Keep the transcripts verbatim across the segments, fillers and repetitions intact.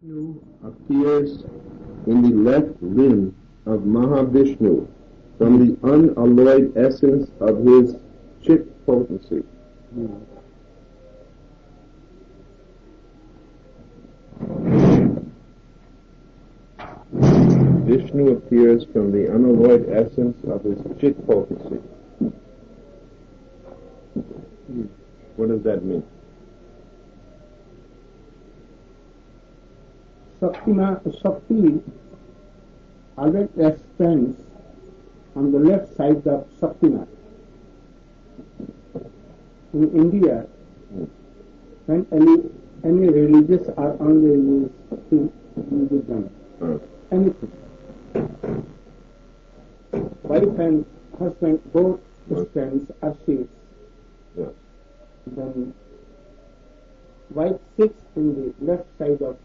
Vishnu appears in the left limb of Mahavishnu from the unalloyed essence of his Chit potency. Vishnu appears from the unalloyed essence of his Chit potency. What does that mean? Shakti always stands on the left side of Shaktiman. In India, when any any religious or unreligious thing will be done, Uh, anything, wife and husband both stands or sits, yeah. then wife sits in the left side of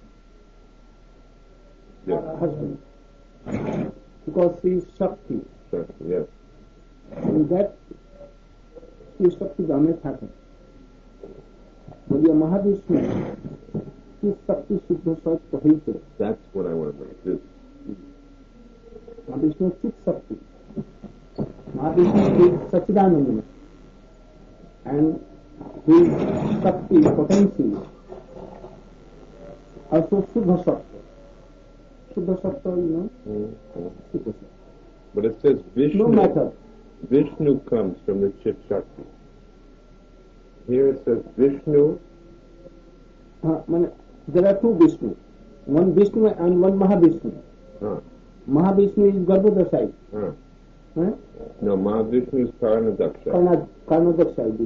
Yeah. husband because she is Shakti. Sure. Yes. And that is Shakti Dhamma happen. बोलिए महाविष्णु की शक्ति शुद्ध सच कही थे That's what I want to know. This. Mahavishnu चित शक्ति Mahavishnu is Sachchidanand and his शक्ति potency also शुद्ध सत्य शुद्ध सत्य you know Mm-hmm. शुद्ध सत्य But it says Vishnu. no matter Vishnu comes from the Chit Shakti. Here it says Vishnu. uh, man, there are two Vishnu, one Vishnu and one Mahavishnu. Huh. Mahavishnu is Garbhodasai. Huh. Huh? No, Mahavishnu is Karnadaksha. Karna, Karnadaksai.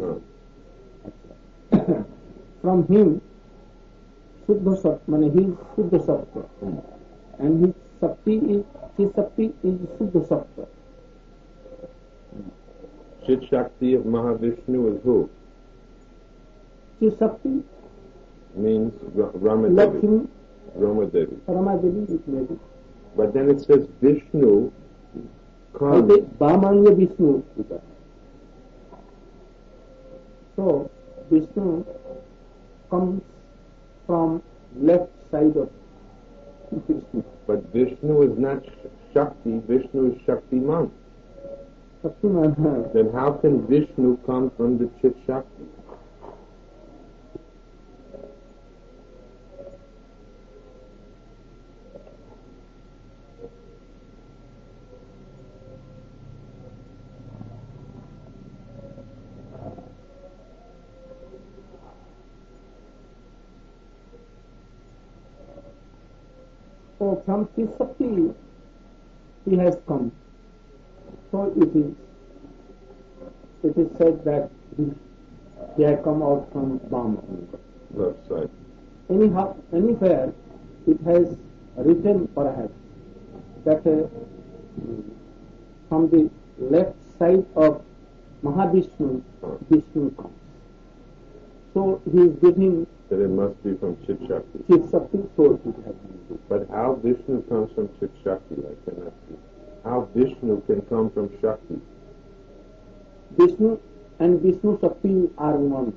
Huh. From him, Shuddha Sattva, mane he is Shuddha Sattva. Hmm. And his Shakti is, his Shakti is Shuddha Sattva. Chit Shakti of Mahavishnu is who? His Shakti, Means Ra- Rama let Devi. him, Rama Devi. Ramadevi is maybe. But then it says Vishnu comes. Okay, Bhamanya Vishnu. So, Vishnu comes from left side of Vishnu. But Vishnu is not Sh- Shakti. Vishnu is Shaktiman. Shaktiman. Then how can Vishnu come from the Chit Shakti? So from his Shakti he has come. So it is it is said that he, he had come out from Bama. Left side. Anyhow, anywhere it has written perhaps that uh, from the left side of Mahavishnu, Vishnu comes. So he is giving That it must be from Chit Shakti. his Shakti, so it has been. But how Vishnu comes from Chit Shakti, I cannot see. How Vishnu can come from Shakti? Vishnu and Vishnu Shakti are one.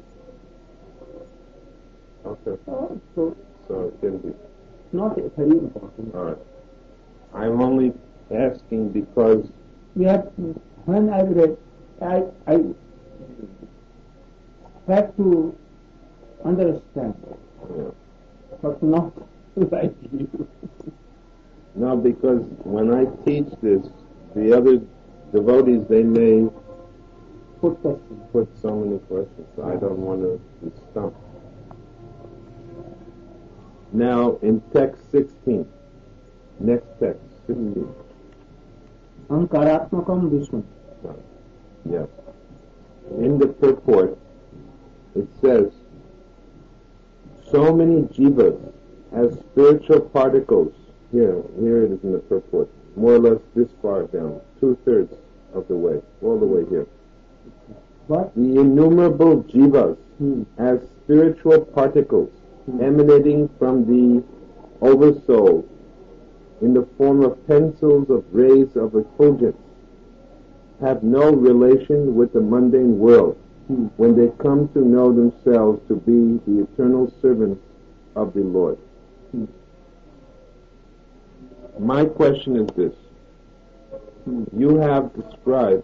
Okay. Uh, so So it can be. not very important. All right. I'm only asking because We have, when I read, I, I had to understand, you know, but not like you. no, because when I teach this, the other devotees they may Put question. put so many questions. So I don't want to be stumped. Now in text sixteen, next text sixteen. Ankaratmakam Vishnu. Yes. In the purport, it says, so many jivas as spiritual particles. Here, here it is in the purport. More or less this far down, two-thirds of the way, all the way here. What? The innumerable jivas Hmm. as spiritual particles emanating from the oversoul in the form of pencils of rays of effulgence have no relation with the mundane world Hmm. when they come to know themselves to be the eternal servants of the Lord. Hmm. My question is this. You have described...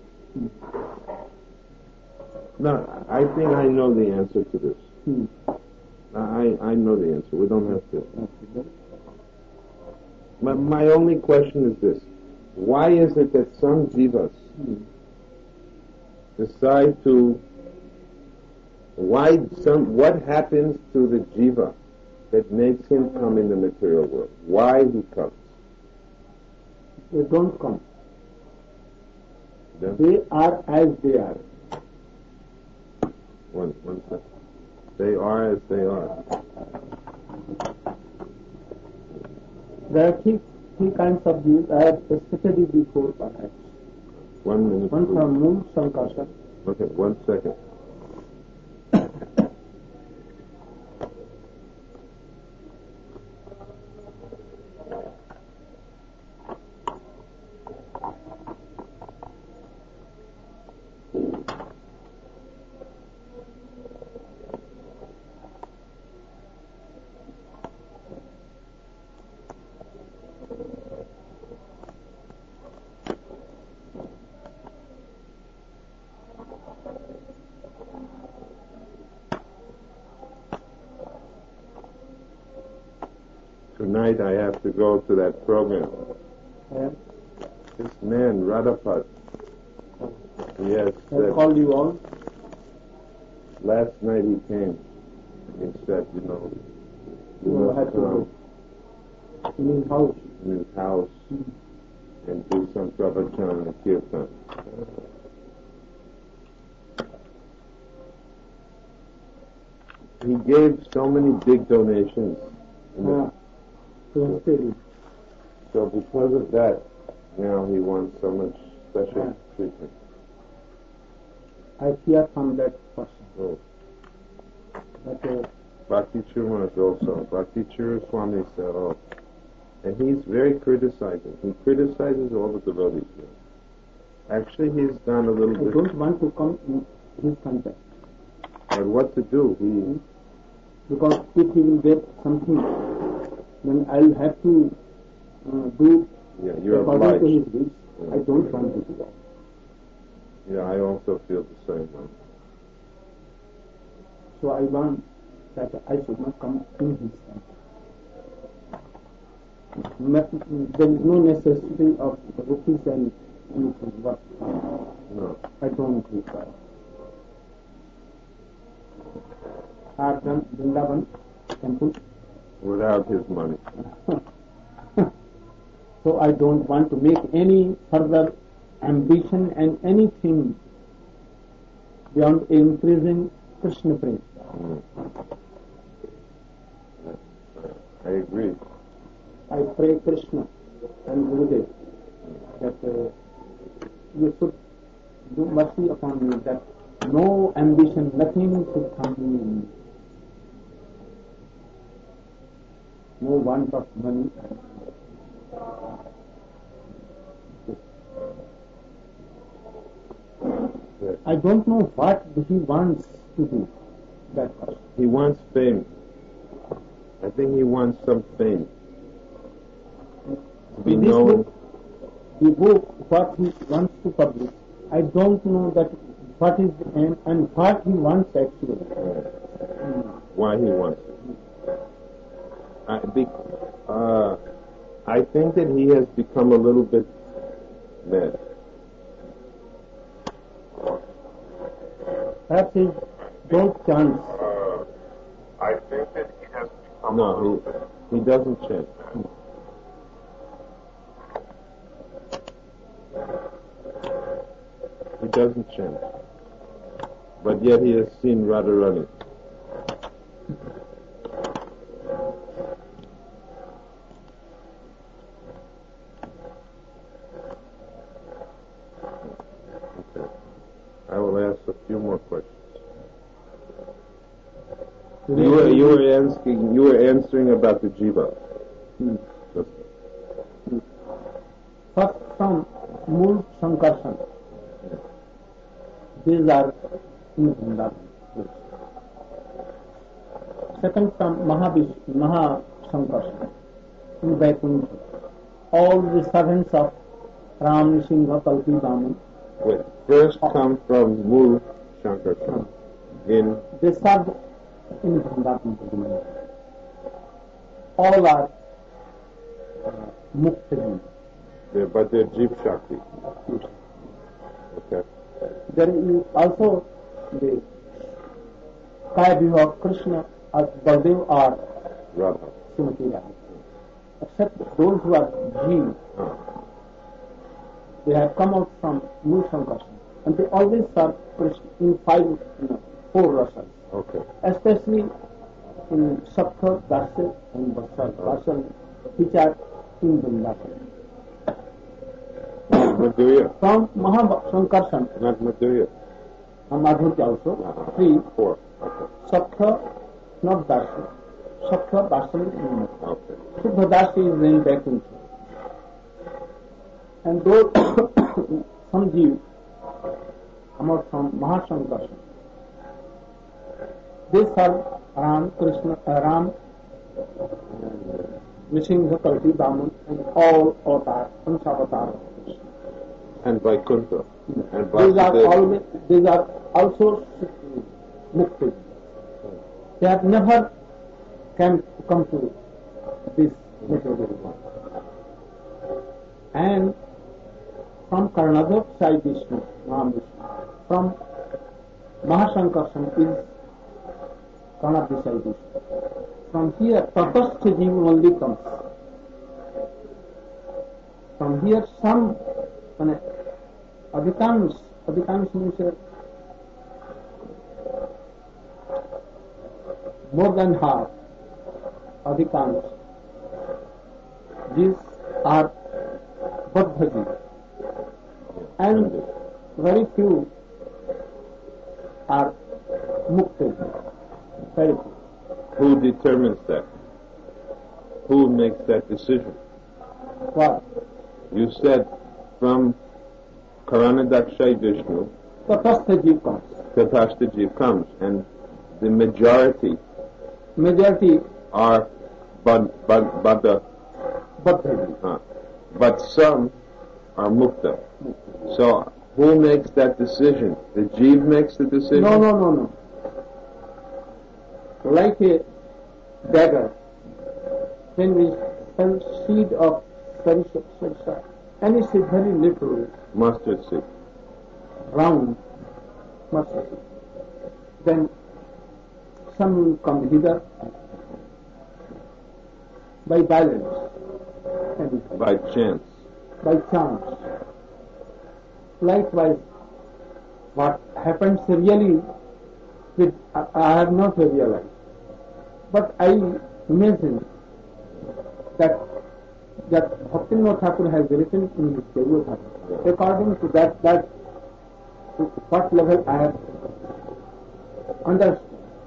No, I think I know the answer to this. Hmm. I, I know the answer. We don't have to. My, my only question is this. Why is it that some jivas decide to... Why some? What happens to the jiva that makes him come in the material world? Why he comes? They don't come. Then? They are as they are. One, one second. They are as they are. There are three, three kinds of views. I have studied before, perhaps. One minute. One please. from Mool Sankarshan. Okay, one second. Tonight I have to go to that program. Yeah. This man, Radhapat, he has I said, called you all. last night he came and he said, you know, you You must have to come go in his house. in his house and do some pravachan and kirtan. He gave so many big donations. in the- Ah, to study. So because of that, now he wants so much special Yeah. treatment. I hear from that person. Oh. But uh, Bhakti Chumas also. Bhakti Chura Swami said, oh. And he's very criticizing. He criticizes all the devotees here. Actually, he's done a little I bit. don't want to come in his contact. But what to do? He, Because if he will get something, then I'll have to uh, do yeah, you're according to obliged. his wish. I don't want to do that. Yeah, I also feel the same way. So I want that I should not come in his contact. Not- There is no necessity of rupees and anything. But No. I don't require. I have done Vrindavan temple. Without his money. So I don't want to make any further ambition and anything beyond increasing Krishna prema. Mm. I agree. I pray Krishna and Gurudev that uh, you should do mercy upon me, that no ambition, nothing should come in me. No want of money. Yes. I don't know what he wants to do, that person. He wants fame. I think he wants some fame. To be In this known. book, the book, what he wants to publish, I don't know that what is the aim and what he wants actually. Why he wants it. I, be, uh, I think that he has become a little bit mad. Perhaps he don't chance. Uh, I think that he has become no, he, he doesn't chant. He doesn't chant. But yet he has seen Radharani. Okay. I will ask a few more questions. You were, you were asking, you were answering about the jiva. Hmm. Just- First from Mool Sankarshan. These are in Vrindavan. Second from Mahavish, Maha Sankarshan in Vaikuntha. all the servants of Ram, Singha, Kalki, Baman. Wait, first come from Mu Shankarsan. In They served in Vrindavan. All are uh, Mukti. there, but they're Jeev Shakti. Okay. There is also the Kaya Vivaha of Krishna as Baldev or Radha. Srimati Radha. Except those who are Jeev, Ah. they have come out from Mu Shankarsan. And they always serve Krishna in five, you know, four rasas. Okay. Especially in Sapta, Dasya and Vatsal, Vatsal, which are in Vrindavan. Madhurya. From Mahasankarshan, Not Madhurya. and Madhurya also, Uh-huh. three, Four. Okay. Sapta, not Dasya, Sapta, Vatsal, and Okay. Shuddha Dasya is named back into. And those, some Jeev come out from Mahasankarshan. They serve Ram, Krishna, uh, Ram, Nrsimha, Kalki, Baman, and all avatars, Panchavatars. And Vaikuntha. And These are Vasudeva. always, these are also mukti. They have never can come to this material world. And from Karnadhar Sai Vishnu, Mahavishnu, from Mahasankarshan is Karnadhar Sai Vishnu. From here, Tatastha Jiva only comes. From here, some uh, Adhikans, Adhikans means uh, more than half, Adhikans. These are Baddhaji. And very few are Mukti. Very few. Who determines that? Who makes that decision? What? You said from Karanadakshay Vishnu, Tatastha Jiva comes. Tatashtaji comes, and the majority Majority are Bad, Bad, Bada, Baddhaji. uh, but some are Mukta. So who makes that decision? The Jeev makes the decision? No, no, no, no. Like a dagger, when we spell seed of sarisa, sarisa, any seed very little, Mustard seed. round, mustard seed, then some will come hither by violence and By chance. by chance. Likewise, what happens really, with, I, I have not realized, but I imagine that that Bhaktivinoda Thakur has written in his Devu Dharma. According to that, that to what level I have understood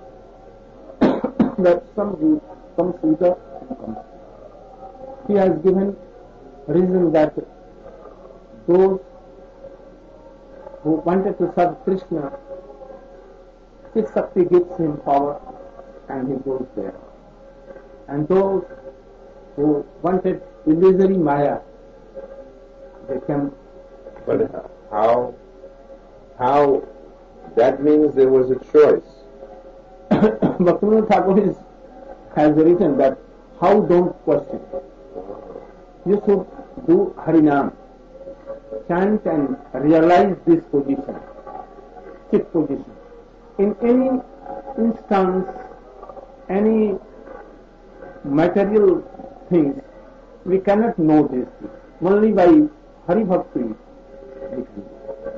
that some Jews comes hither and comes. He has given reason that those who wanted to serve Krishna, Chitta Shakti gives him power and he goes there. And those who wanted illusory Maya, they can. But how, how, that means there was a choice. Bhaktivinoda Thakur is, has written that how don't question. You should do Harinam, chant and realize this position, chit position. In any instance, any material things, we cannot know this. Only by Hari Bhakti we can know.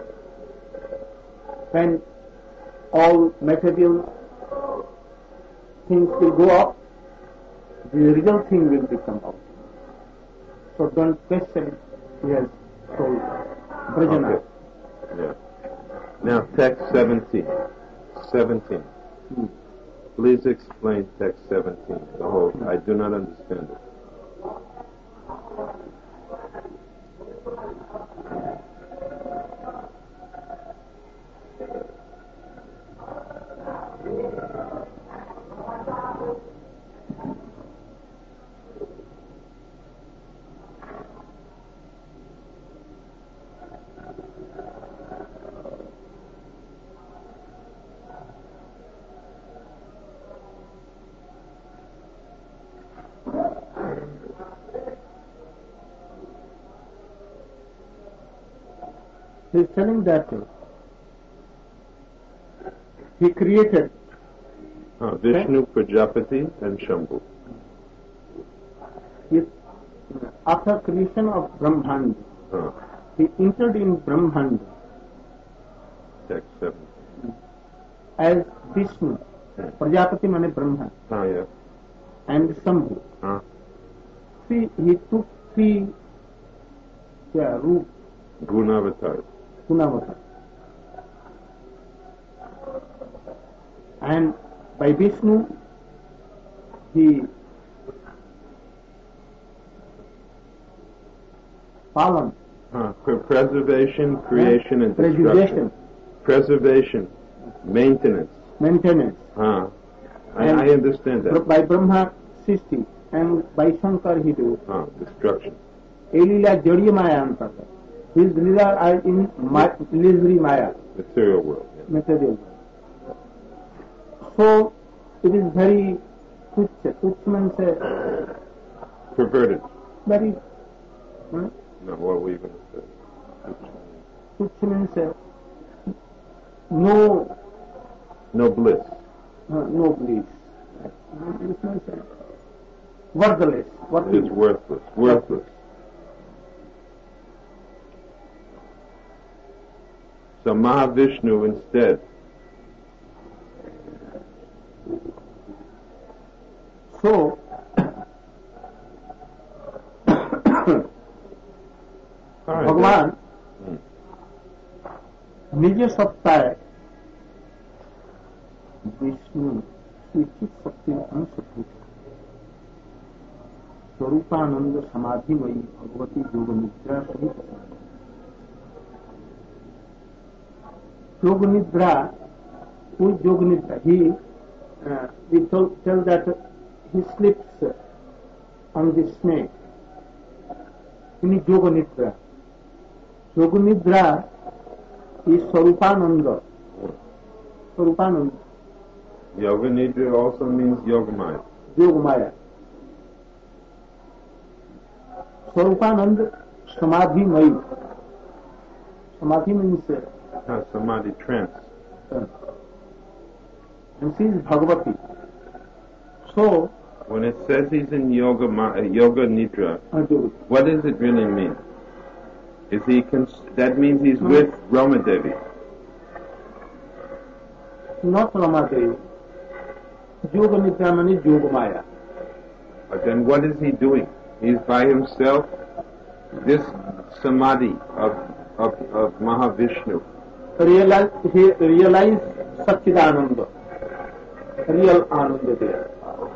When all material things will go up, the real thing will become out. So don't question it. He has told Brajana. Okay. Yeah. Now text seventeen. seventeen. Hmm. Please explain text seventeen. The whole. I do not understand it. He is telling that he created uh, Vishnu, Prajapati, and Shambhu. He, after creation of Brahmanda, Uh, he entered in Brahmanda text seven. as Vishnu, Prajapati mane Brahma, Ah, yeah. and Shambhu. Uh, Three, he took three yeah, root Gunavatar. Gunavata. And by Vishnu, he palan, Uh, for preservation, creation, and destruction. preservation, Preservation, maintenance. maintenance. Uh, I, And I understand Br- that. By Brahma, sixty, and by Shankar, he do. Uh, destruction. A Leela Jadiya Maya Antaka. His Leela are in ma- illusory Maya, Material world. Yeah. material. So, it is very tuchya. Tuchya means uh, Perverted. very, hmm? No, what were you going to say? tuchya means uh, no, No bliss. uh, no bliss. No bliss means uh, worthless. It's Worthless. worthless. Worthless. So Mahavishnu instead. So, All right, भगवान Hmm. निज सत्ता है विष्णु स्वीकृत शक्ति अंशभूत स्वरूपानंद समाधिमयी भगवती योग निद्रा सहित योग निद्रा who is योग निद्रा he uh, we told, tell that he sleeps on the snake in योग निद्रा योग निद्रा is Swarupananda. Swarupananda. Yoga Nidra also means Yogamaya. Yogamaya. Swarupananda Samadhi Mayi. Samadhi means Ah, Samadhi trance. uh, and she is Bhagavati. So, When it says he's in Yoga, Ma- uh, yoga Nidra, uh, what does it really mean? Is he? Cons- that means he's Hmm. with Rama Devi. not Ramadevi. Yoga Nidra means Yogamaya. But then what is he doing? He's by himself. This Samadhi of of, of Mahavishnu. Realize, he realize Satchidananda. Real Ananda there.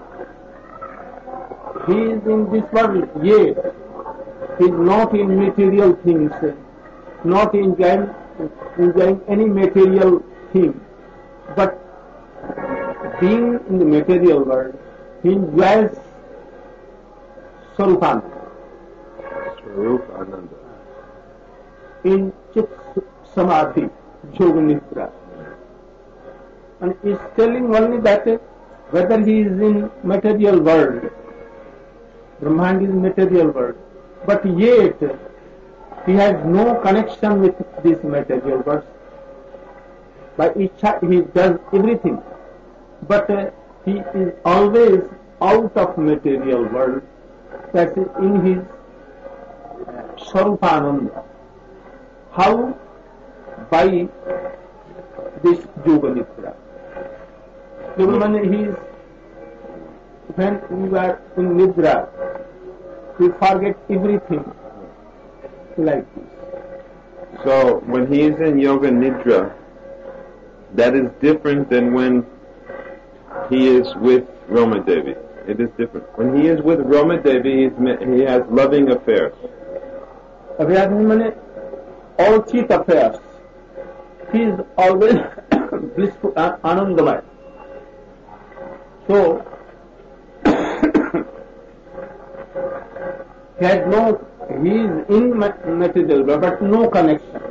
He is in this world, yet he is not in material things, not enjoying, enjoying any material thing, but being in the material world, he enjoys Swarupananda Swarup Ananda. in Chit Samadhi, Yoga Nidra. And is telling only that whether he is in material world, Brahmand is material world, but yet he has no connection with this material world. By Ichha he does everything, but uh, he is always out of material world, that is in his uh, Swarupananda. How? By this Yoga Nidra. Yoga means he is, when we are in Nidra, we forget everything like this. So when he is in Yoga Nidra, that is different than when he is with Rama Devi. It is different. When he is with Rama Devi, he's, ma- he has loving affairs. Abhyadmi means all cheap affairs. He is always blissful, uh, anandamaya. So, he has no, he is in ma- material world, but no connection.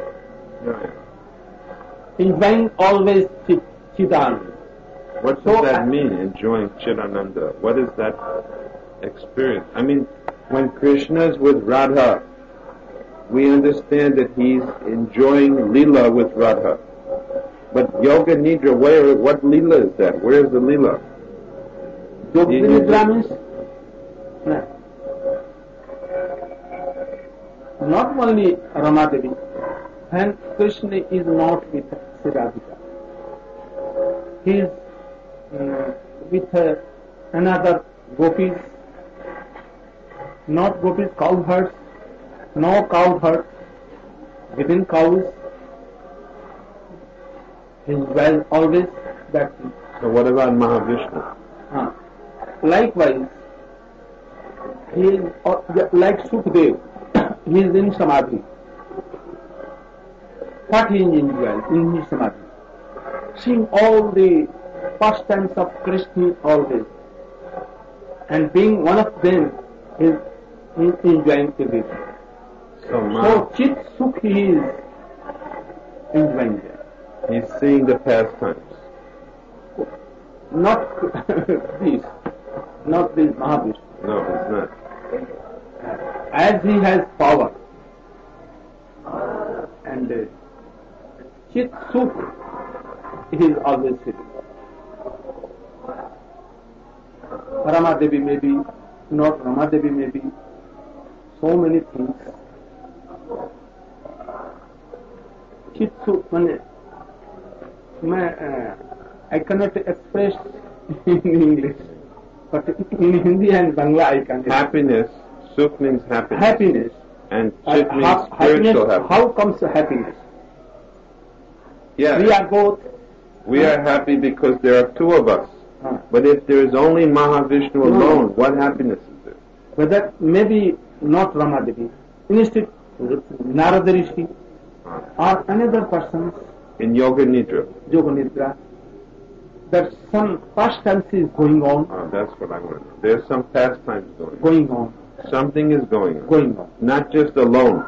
Enjoying always chit, chidananda. What does So, that I- mean, enjoying Chidananda? What is that experience? I mean, when Krishna is with Radha, we understand that he's enjoying Leela with Radha. But Yoga Nidra, where, what Leela is that? Where is the Leela? Yoga Nidra means no. Not only Ramadevi, and Krishna is not with Radhika. He is uh, with uh, another gopis, not gopis, cow herds, no cow herds, within cows. He is well always that thing. So what about Mahavishnu? Uh, likewise, he is uh, like Sukdev, he is in Samadhi. What he is enjoying in his Samadhi? Seeing all the pastimes of Krishna always, and being one of them, is, is enjoying everything. So, Ma- so Chit Sukh he is enjoying there. He's seeing the pastimes. Not this, not this Mahavishnu. No, he's not. As he has power, and uh, Chit Sukh, he is always sitting. Ramadevi may be, not Ramadevi may be, so many things. Chit Sukh, I cannot express in English, but in Hindi and Bangla I can. Happiness, Sukh means happiness. Happiness. And Uh, Chit means ha- spiritual happiness. happiness. How comes happiness? Yeah. We are both. We are happy because there are two of us. Huh. But if there is only Mahavishnu No. alone, what happiness is there? Whether maybe not Ramadevi, instead Narada Rishi or another person, In Yoga Nidra. Yoga Nidra, that some pastimes is going on, Oh, that's what I want to know. There's some pastimes going on. going on, Something is going on. going on. Not just alone.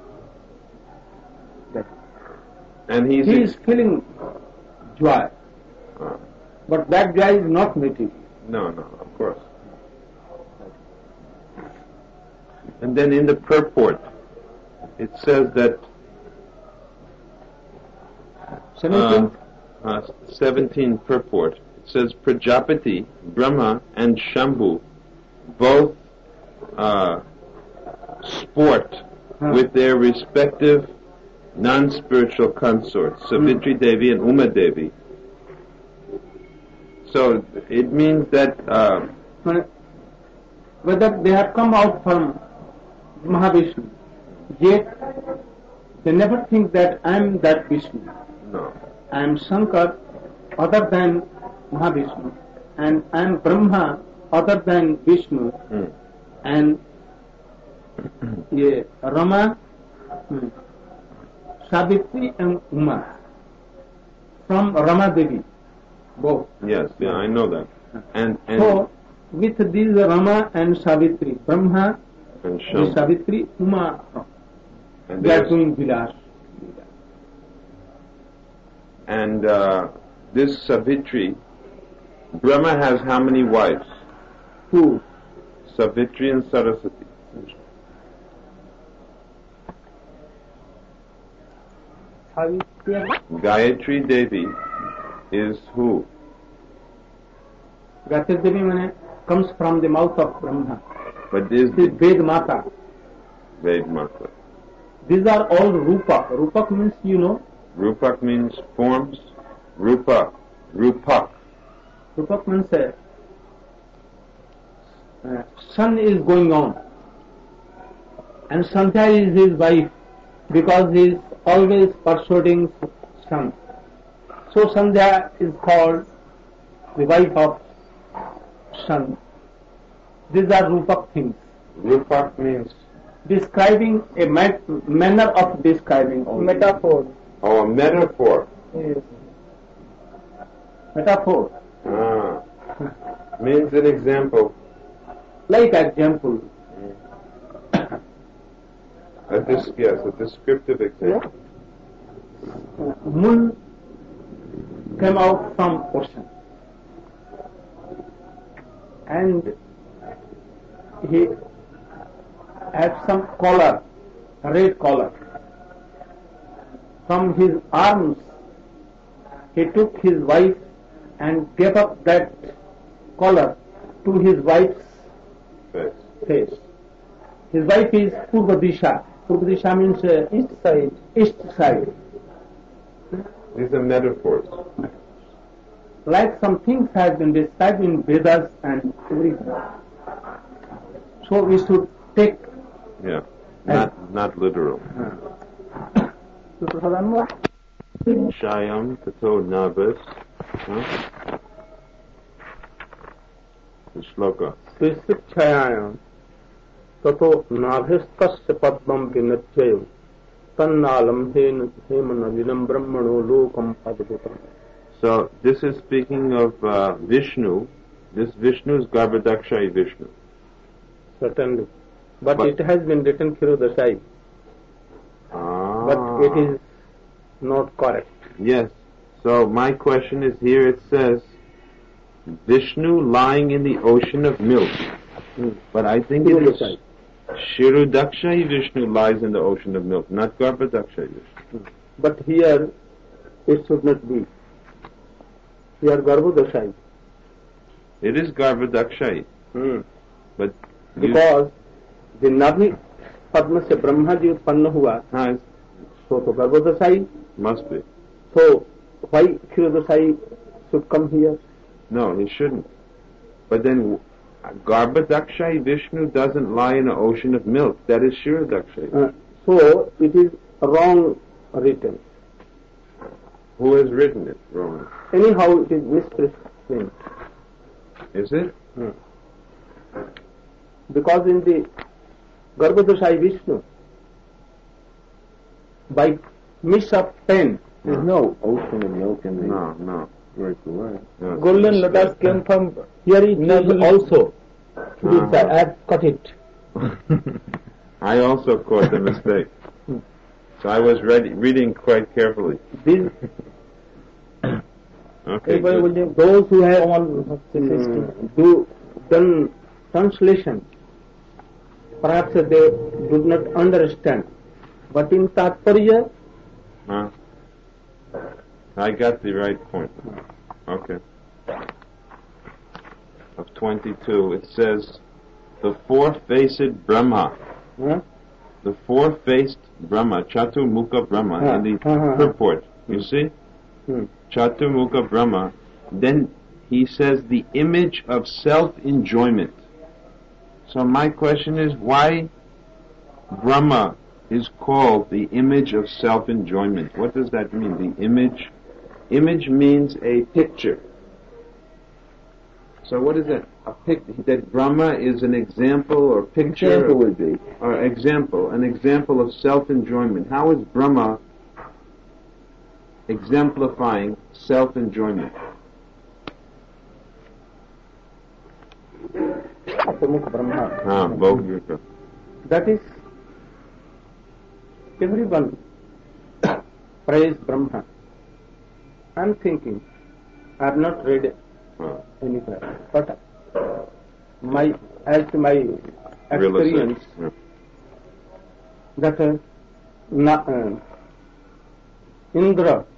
That And he's... he is feeling joy, Uh, but that joy is not material. no, no, of course. And then in the purport, it says that Seventeen, uh, uh, seventeen purport. It says Prajapati, Brahma, and Shambhu both uh, sport Huh. with their respective non-spiritual consorts, Savitri Devi and Uma Devi. So it means that uh, whether they have come out from Mahavishnu, yet they never think that I am that Vishnu. no, I am Shankar other than Mahavishnu, and I am Brahma other than Vishnu, mm. and yeah, Rama, hmm, Savitri and Uma from Rama Devi, both. yes, yeah, I know that. And and So with these Rama and Savitri, Brahma, and the Shambhu. Savitri, Uma, And they are there's- doing Vilas. And uh, this Savitri, Brahma has how many wives? Who? Savitri and Saraswati. Gayatri Devi is who? Gayatri Devi means comes from the mouth of Brahma. But this This is Ved Mata. Ved Mata. These are all Rupa. Rupak means, you know, Rupak means forms. Rupa. Rupak. Rupak means uh, uh, sun is going on. And Sandhya is his wife because he is always pursuing sun. So Sandhya is called the wife of sun. These are Rupak things. Rupak means Describing a ma- manner of describing. Only. Metaphor. oh, a metaphor. Yes. Metaphor. Ah. Means an example. Like example. A dis- yes, a descriptive example. Uh, moon came out from ocean. And he had some color red collar. From his arms, he took his wife and gave up that collar to his wife's Face. face. His wife is Purva Disha. Purva Disha means uh, east side. East side. These are metaphors. Like some things have been described in Vedas and everything. So we should take. Yeah. Not not literal. Shayam tato nabas. Huh? The shloka. Srishikshayaam tato nabhistasya padmam vinachayam tannalam hemanavinam brahmano lokam adbhutam. So this is speaking of uh, Vishnu. This Vishnu is Garbhadakshayi Vishnu. Certainly. But, But- it has been written Khirudashai. Ah. But it is not correct. Yes. So my question is here it says Vishnu lying in the ocean of milk. But I think it is Shirudakshayi Vishnu lies in the ocean of milk, not Garbhadakshayi Vishnu. But here it should not be. Here Garbhodashai. It is Garbhadakshayi. Hmm. But you- Because the Nabhi Padma से ब्रह्मा जी उत्पन्न हुआ, Ah, it so तो गर्भोदशाई, must be. so why Khirudashai should come here? No, he shouldn't. But then Garbhadakshayi Vishnu doesn't lie in an ocean of milk. That is Shirudakshayi. Uh, so it is wrong written. Who has written it wrong? Anyhow, it is misprint. Is it? Hmm. Because in the Garbhodashai Vishnu, by miss of pen, There's no ocean of milk in the No, no. verse away. no. golden lotus came from here it is also. Uh-huh. I have cut it. I also caught the mistake. So I was ready, reading quite carefully. These Okay, good. those who have mm, do done translation, perhaps they do not understand. But in Tatparya, Huh? I got the right point. Okay. Of twenty-two, it says, the four-faced Brahma, huh? the four-faced Brahma, Chaturmukha Brahma, Ah, in the ah, ah, ah. purport, you see? Hmm. Chaturmukha Brahma, then he says the image of self-enjoyment. So my question is, why Brahma is called the image of self-enjoyment? What does that mean, the image? Image means a picture. So what is that? A pic- that Brahma is an example or picture? Example would be. Or example, an example of self-enjoyment. How is Brahma exemplifying self-enjoyment? Apamukha Brahma. Ah, Bhogavika. That is, everyone praise Brahma. I am thinking, I have not read Ah, anywhere, but my as to my realization. experience Yeah. that uh, na, uh, Indra,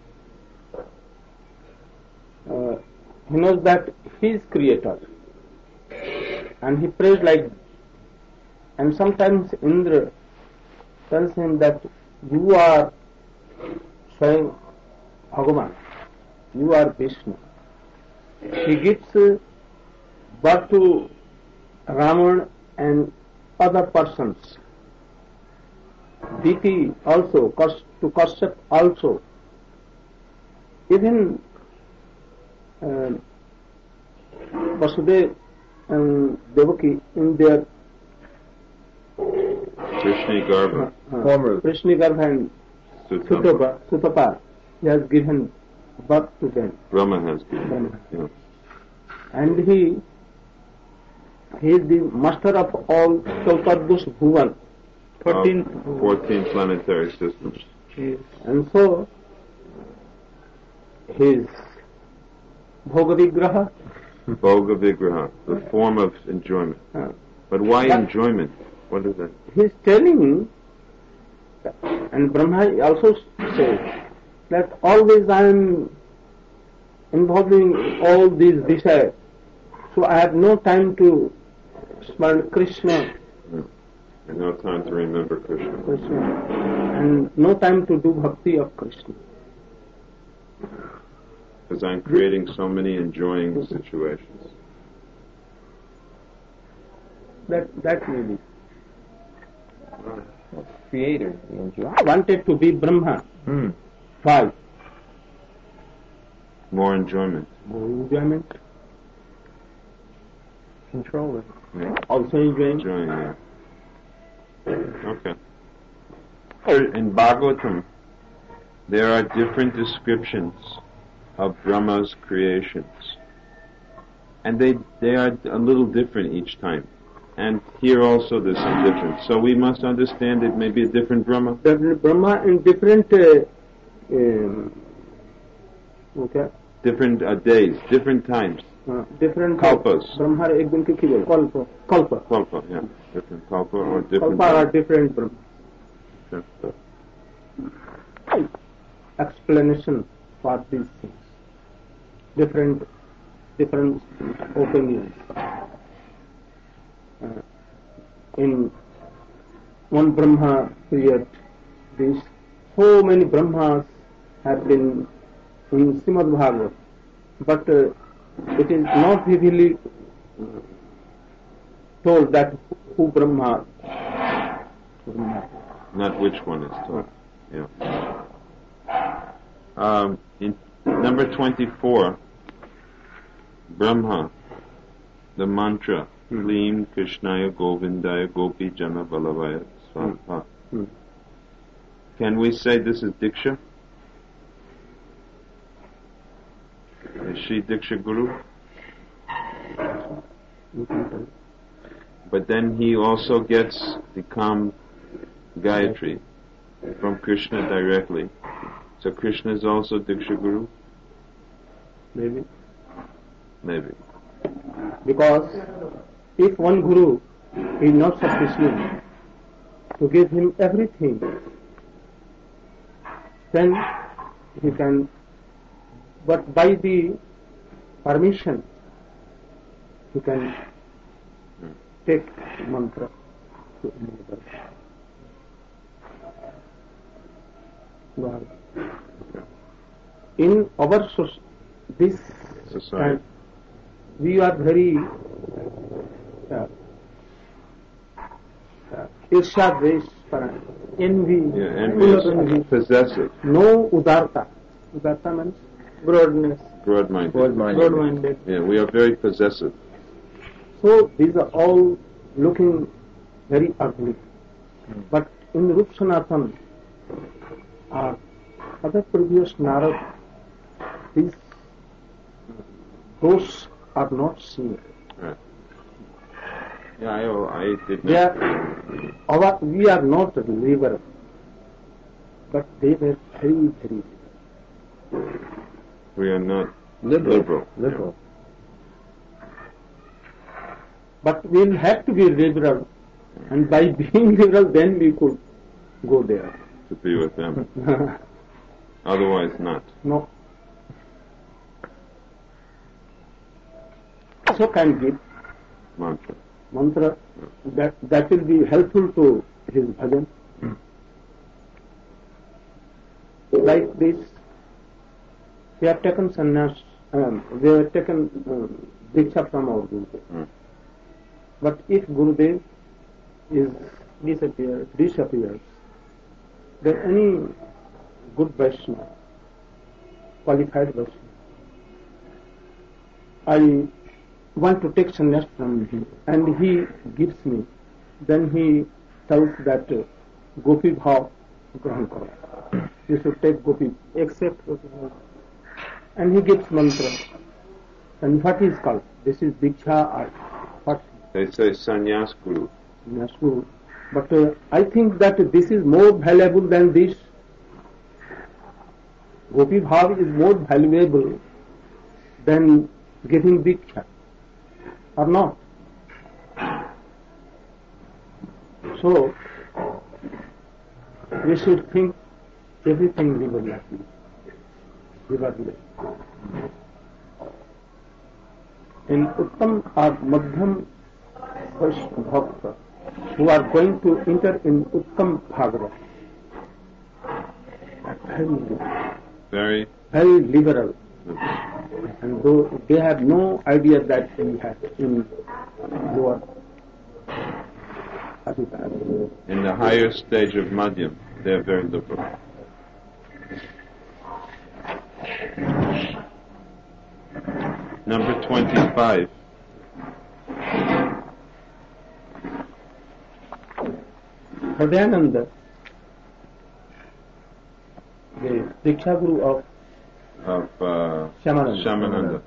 uh, he knows that he is creator, and he prays like, and sometimes Indra tells him that you are Swayam Bhagavan, you are Vishnu. He gives uh, birth to Raman and other persons. Diti also, Kas- to Kashyap also. Even uh, Vasudeva and Devaki in their Krishna Garbha. former Krishnagarbha and Sutapa. Sutapa, Sutapa, he has given birth to them. Brahma has given. Brahma. Yeah. And he he is the master of all Chautardush Bhuvan. Of fourteen planetary systems. And so his Bhogavigraha, Bhoga Vigraha, the form of enjoyment. uh, But why But- enjoyment? What is that? he is telling And Brahma also says that always I am involved in all these desires, so I have no time to smell Krishna, And no time to remember Krishna. Krishna, and no time to do bhakti of Krishna. Because I'm creating so many enjoying situations. That that may be. Creator, the enjoy. Wanted to be Brahma. Hmm. Why? More enjoyment. More enjoyment. Controller. Yeah. Also enjoying. Enjoying, yeah. Okay. In Bhagavatam, there are different descriptions of Brahma's creations. And they, they are a little different each time. And here also there's some difference. So we must understand it may be a different Brahma. Different Brahma in different uh, um, okay, Different uh, days, different times. uh, different Kalpas. Brahma एक दिन के की बोल kalpa kalpa Kalpa, yeah. Different kalpa or different kalpa are different Brahma. Yeah. Explanation for these things. Different different opinions. Uh, in one Brahma period, these so many Brahmas have been in Srimad Bhagavad, but uh, it is not vividly told that who Brahma. Brahma. Not which one is told. Yeah. Um, in number twenty-four, Brahma, the mantra, Leem Krishnaya Govindaya Gopi Jana Balavaya Swaha. Hmm. Can we say this is Diksha? Is she Diksha Guru? But then he also gets the Kam Gayatri from Krishna directly. So Krishna is also Diksha Guru? Maybe. Maybe. Because if one Guru is not sufficient to give him everything, then he can, but by the permission, he can take mantra to another. God. In our soc- this Society. time, we are very uh, uh, Irshad Vesh, envy, Yeah, full of envious, envy. possessive, No udarta. Udarta means broadness, broad-minded. Broad-minded. broad-minded. Yeah, we are very possessive. So these are all looking very ugly. But in Rup Sanatan or other previous Narad, these those are not seen. Right. Yeah, I, I did They not. are, our, we are not liberal, but they were very, very We are not Liberal. liberal. Liberal. But we'll have to be liberal, and by being liberal, then we could go there. To be with them. Otherwise not. No. So can give Mantra. mantra that that will be helpful to his bhajan. Hmm. Like this, we have taken sannyas, um, we have taken um, diksha from our Gurudev. Hmm. But if Gurudev is disappears, disappears, then any good Vaishnava, qualified Vaishnava, I want to take sannyas from him, and he gives me, then he tells that uh, Gopi Bhav Grahan Karo. You should take Gopi, accept Gopi Bhav. And he gives mantra. And what is called? This is Diksha or what? They say sannyas guru. Yes, Guru. But uh, I think that this is more valuable than this. Gopi Bhav is more valuable than getting Diksha. Or not? So, we should think everything riverless. Riverless. In Uttam or Madhyam Bhakta, who are going to enter in Uttam Bhagavad, very liberal. Very. Very liberal. And though they have no idea that we have in lower Adhikar. In the higher stage of Madhyam, they are very liberal. Number twenty-five. Hridayananda, the Diksha Guru of Of uh, Shyamananda. Shyamananda.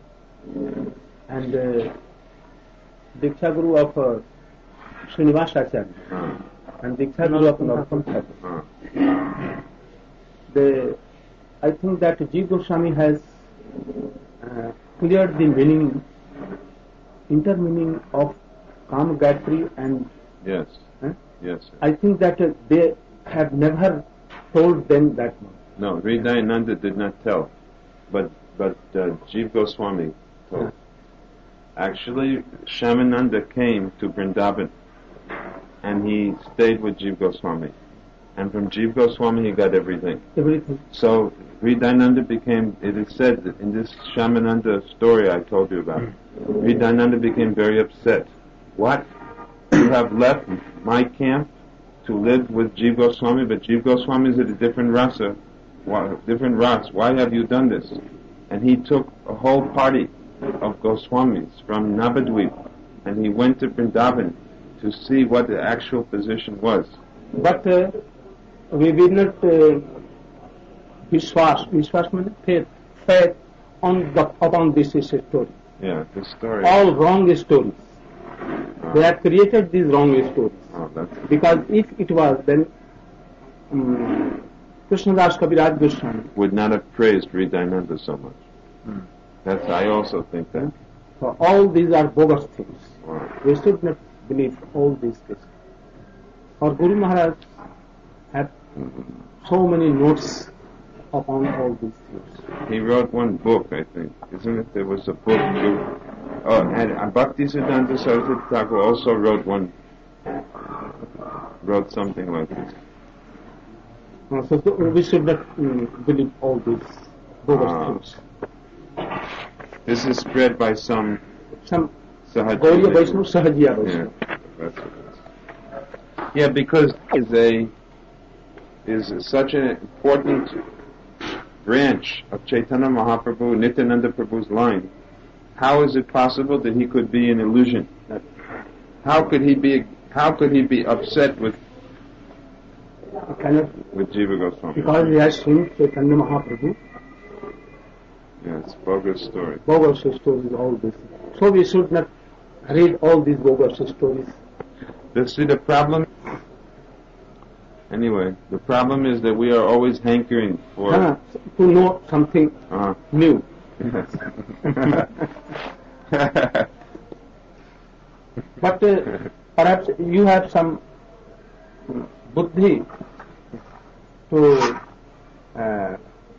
And uh, Diksha Guru of uh, Srinivasa Acharya Uh, and Diksha Guru of Narottam Thakur. uh, The, I think that Jiva Goswami has uh, cleared the meaning, intermeaning of Kam Gayatri and yes. eh? Yes. Sir. I think that uh, they have never told them that much. No, Hridayananda did not tell, but but uh, Jiva Goswami told. Actually, Shyamananda came to Vrindavan, and he stayed with Jiva Goswami, and from Jiva Goswami he got everything. Everything. So Hridayananda became. It is said that in this Shyamananda story I told you about, Hridayananda became very upset. What? You have left my camp to live with Jiva Goswami, but Jiva Goswami is at a different rasa. Why, different ras. Why have you done this? And he took a whole party of Goswamis from Navadvip, and he went to Vrindavan to see what the actual position was. But uh, we will not uh, Vishwas, Vishwas means faith, faith on the, upon this story. Yeah, the story. All wrong stories. Oh, They have created these wrong stories. oh, that's, Because if it was, then um, Krishnadas Kaviraj Goswami. would not have praised Hridayananda so much. Hmm. That's. I also think that. So all these are bogus things. Wow. We should not believe all these things. Our Guru Maharaj had so many notes upon all these things. He wrote one book, I think, isn't it? There was a book. Too. Oh, and uh, Bhakti Siddhanta Saraswati Thakur also wrote one. Wrote something like this. Uh, so, so we should not um, believe all these bogus Ah. things. This is spread by some Some Sahaji. Gauriya Vaishnava, Sahajiya Vaishnava. Yeah, that's what it is. Yeah, because is a is such an important branch of Chaitanya Mahaprabhu, Nityananda Prabhu's line. How is it possible that he could be an illusion? How could he be? How could he be upset with He cannot, with Jiva Goswami? because he has seen Chaitanya Mahaprabhu, Yeah, it's a bogus story. bogus stories, all this. So we should not read all these bogus stories. You see the problem? Anyway, the problem is that we are always hankering for. Ah, to know something Uh, new. yes. But uh, perhaps you have some buddhi to uh,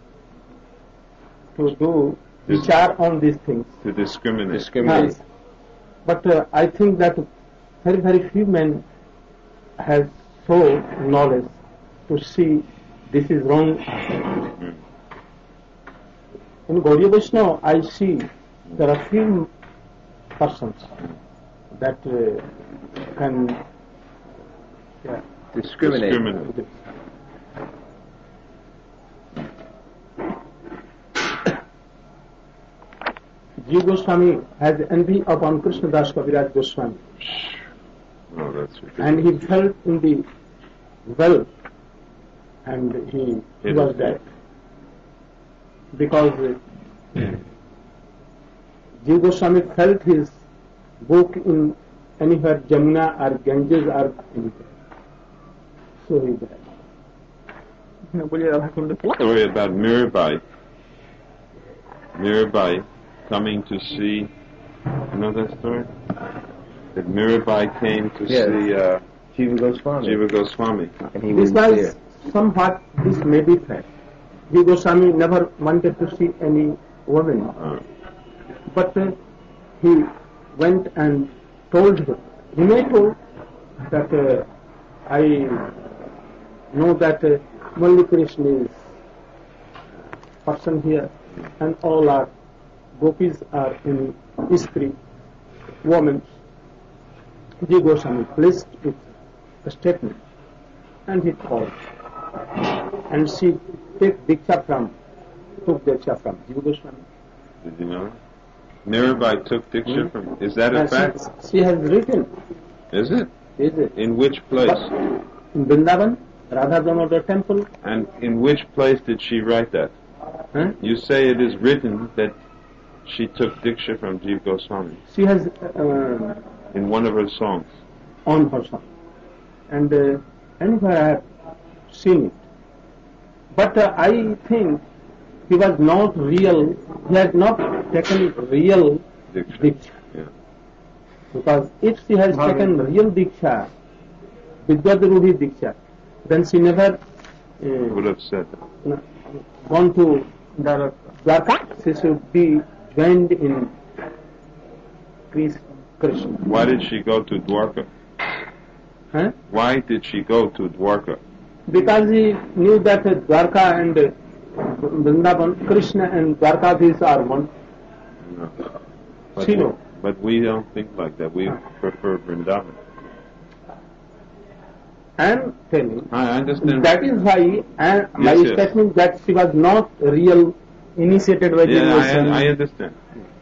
to do vichar on these things. To discriminate. Yes. But uh, I think that very very few men have so knowledge to see this is wrong. Mm. In Gaudiya Vaishnava, I see there are few persons that uh, can yeah, Discriminate. Discriminate. Jiva Goswami has envy upon Krishnadas Kaviraj Goswami, Oh, that's ridiculous. and he fell in the well, and he, he Hit was it. dead because uh, Jiva Goswami felt his book in anywhere Jamuna or Ganges or anywhere, so he died. Story about Mirabai. Mirabai coming to see. You know that story? That Mirabai came to Yes. see uh, Jiva Goswami. Jiva Goswami. And he This was was there. somewhat this may be fact. Jiva Goswami never wanted to see any woman, Uh, but uh, he went and told her. He may told that uh, I know that uh, only Krishna is person here, and all are gopis are in istri, women. Jiva Goswami placed it a statement, and he called, and she take diksha from, took diksha from Jiva Goswami. did you know? Mirabai took Diksha from. Is that a And fact? she, she has written, Is it? is it? In which place? In Vrindavan, Radha Damodar temple. And in which place did she write that? Huh? You say it is written that she took Diksha from Jiva Goswami She has uh, in one of her songs. on her song. And uh, anywhere I have seen it. But uh, I think he was not real, he had not taken real Diksha. Diksha. Yeah. Because if she has Bhagavan. taken real Diksha, Vidyadrudhi Diksha, then she never Would uh, have said that. gone to Dwarka. She should be joined in Krishna. Why did she go to Dwarka? Huh? Why did she go to Dwarka? Because he knew that uh, Dwarka and uh, Vrindavan, Krishna and Dwarkadhis are one. No. But, She know. but we don't think like that. We prefer Vrindavan. I am telling. I understand. That is why and my Yes, yes. statement that she was not real initiated by Yeah, Jiva Goswami. I, I understand.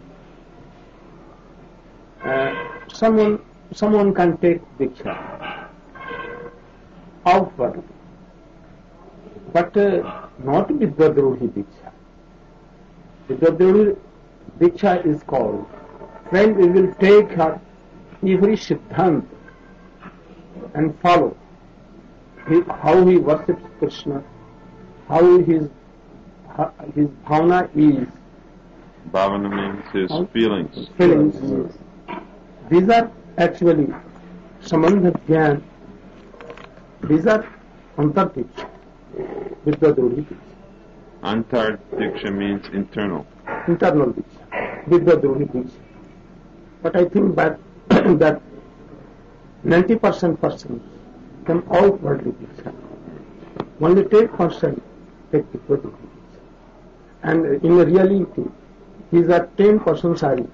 Uh, someone someone can take Diksha outward, but uh, not Vidyadrudhi Diksha. Vidyadrudhi Diksha is called, when we will take her every Siddhant and follow he, how he worships Krishna, how his how his bhavana is, Bhavana means his How? feelings. feelings. These are actually Sambandha Jnana. These are Antardiksha, Vidyadrudhi Diksha, Antar Diksha means internal. internal Diksha, Vidyadrudhi Diksha. But I think that that ninety percent persons can outwardly Diksha. Only ten percent take Vidyadrudhi Diksha. And in reality, these are ten persons are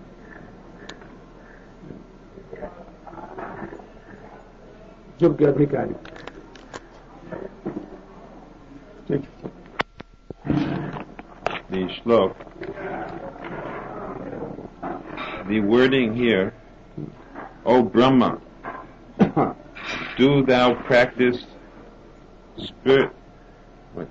योग्य अधिकारी. The shlok, the wording here, O Brahma, do thou practice spirit what?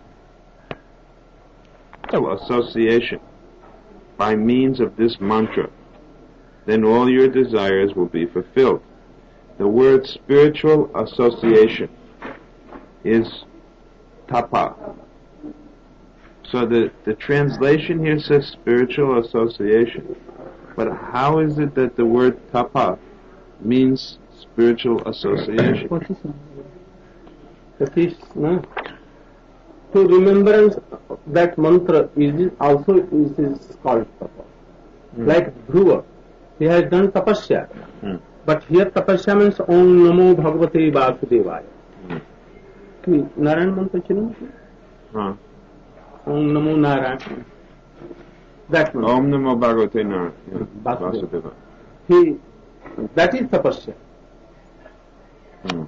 association by means of this mantra, then all your desires will be fulfilled. The word spiritual association is tapa. So the, the translation here says spiritual association. But how is it that the word tapa means spiritual association? What is that? Is, no? To remembrance that mantra is also is, is called tapa. Hmm. Like Dhruva, he has done tapasya. Hmm. But here tapasya means Om Namo Bhagavate Vasudevaya. Hmm. Narayan mantra chino? Huh. Om Namo Narayan. That mantra. Om Namo Bhagavate Narayana. Yeah. Vasudeva. Vasudeva. He, that is tapasya. Hmm.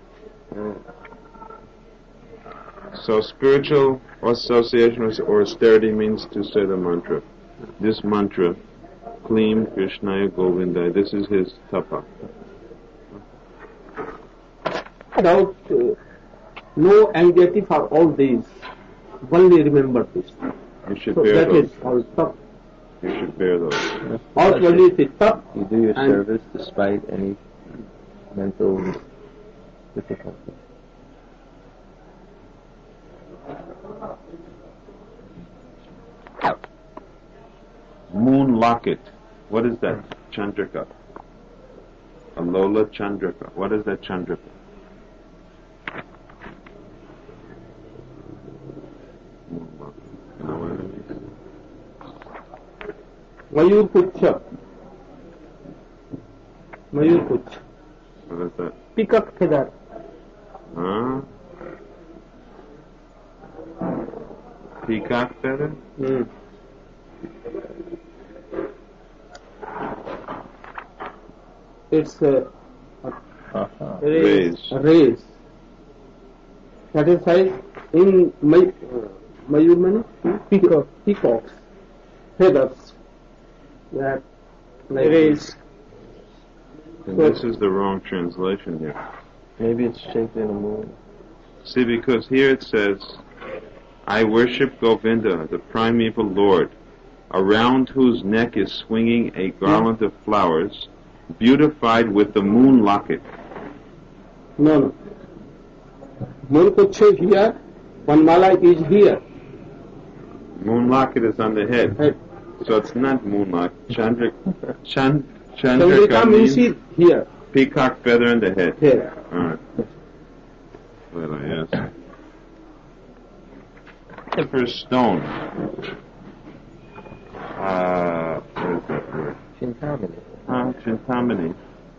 So spiritual association or austerity means to say the mantra. This mantra, Klim Krishnaya Govindaya, this is his tapa. Without uh, no anxiety for all these, only remember this. You should So bear that those. is called tap. You should bear those. Outwardly it is tap. You do your And- service despite any mental difficulty. Moon locket. What is that? Chandrika. A Lola Chandrika. What is that Chandrika? Mayur Pucha. Mayur Pucha. What is that? Peacock feather. Huh? Peacock feather? Mm. It's a Uh-huh. rays. Rays. rays. That is why in my uh, Mayur means peacock, peacocks, feathers. That like rays. And this is the wrong translation here. Maybe it's shaped in a moon. See, because here it says, I worship Govinda, the primeval Lord, around whose neck is swinging a garland of flowers, beautified with the moon locket. No, no. Moon Pucha here, one mala is here. Moon locket is on the head. Right. So it's not moon locket. Chandra, Chand, Chandrika Chandrika means means here. peacock feather in the head. Here. Alright. What I asked. Philosopher's stone. Uh, what is that word? Chintamani. Uh, Chintamani.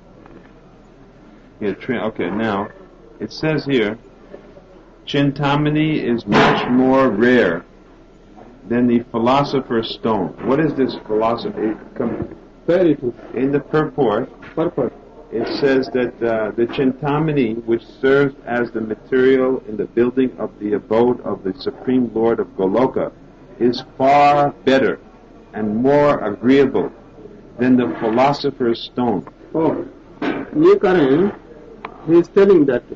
Yeah, tra- okay, now, it says here, Chintamani is much more rare than the philosopher's stone. What is this philosopher? Very good. In the purport, Purpose. it says that uh, the Chintamani, which serves as the material in the building of the abode of the Supreme Lord of Goloka, is far better and more agreeable than the philosopher's stone. Oh, ye current, he is telling that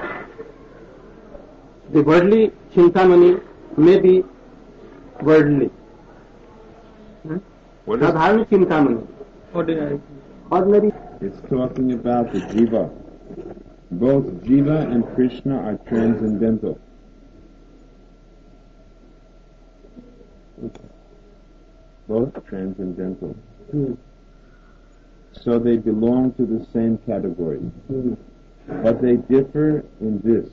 the worldly Chintamani may be worldly. Hmm? What is Sadharana Chintamani. Ordinary. Ordinary. It's talking about the Jiva. Both Jiva and Krishna are transcendental. Both transcendental. Hmm. So they belong to the same category. Hmm. But they differ in this.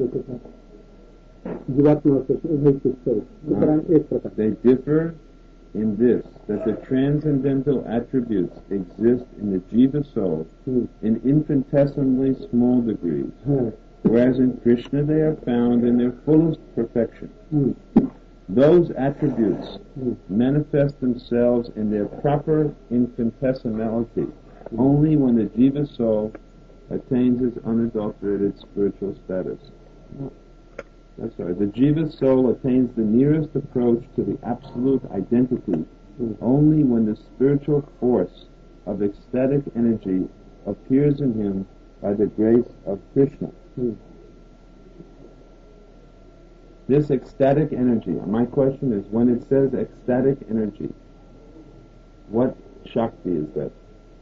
जीवात्मा से एक प्रकार They differ in this, that the transcendental attributes exist in the Jiva soul in infinitesimally small degrees, whereas in Krishna they are found in their fullest perfection. Those attributes manifest themselves in their proper infinitesimality only when the Jiva soul attains its unadulterated spiritual status. That's right. The Jiva soul attains the nearest approach to the absolute identity only when the spiritual force of ecstatic energy appears in him by the grace of Krishna. This ecstatic energy, my question is, when it says ecstatic energy, what Shakti is that?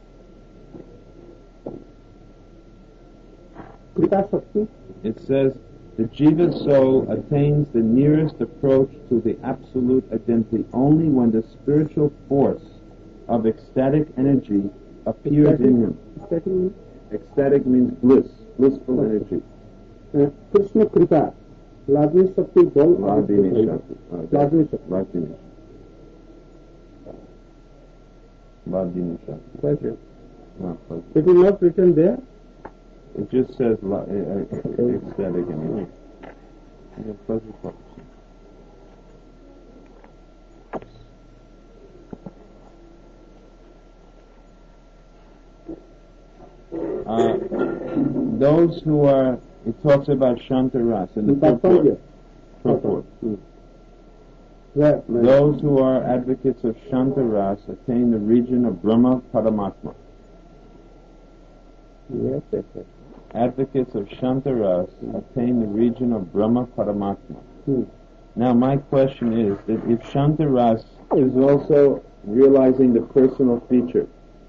Krita Shakti. It says, the Jiva soul attains the nearest approach to the absolute identity only when the spiritual force of ecstatic energy appears Ecstatic. in him. Ecstatic means Ecstatic means bliss, blissful energy. uh, Krishna Krita. Lazmi Shakti Bol. Ladini Shakti. Lazmi Shakti. Ladini. Ladini Shakti. That's it. No, but It is not written there. it just says la- uh, uh, ecstatic energy. Yeah, pleasure thoughts. Uh, those who are, it talks about Shantaras in the purport. Purport. Yeah, Those who are advocates of Shantaras attain the region of Brahma Paramatma. Yes, yes, yes. Advocates of Shantaras attain the region of Brahma Paramatma. Hmm. Now my question is that if Shantaras is also realizing the personal feature,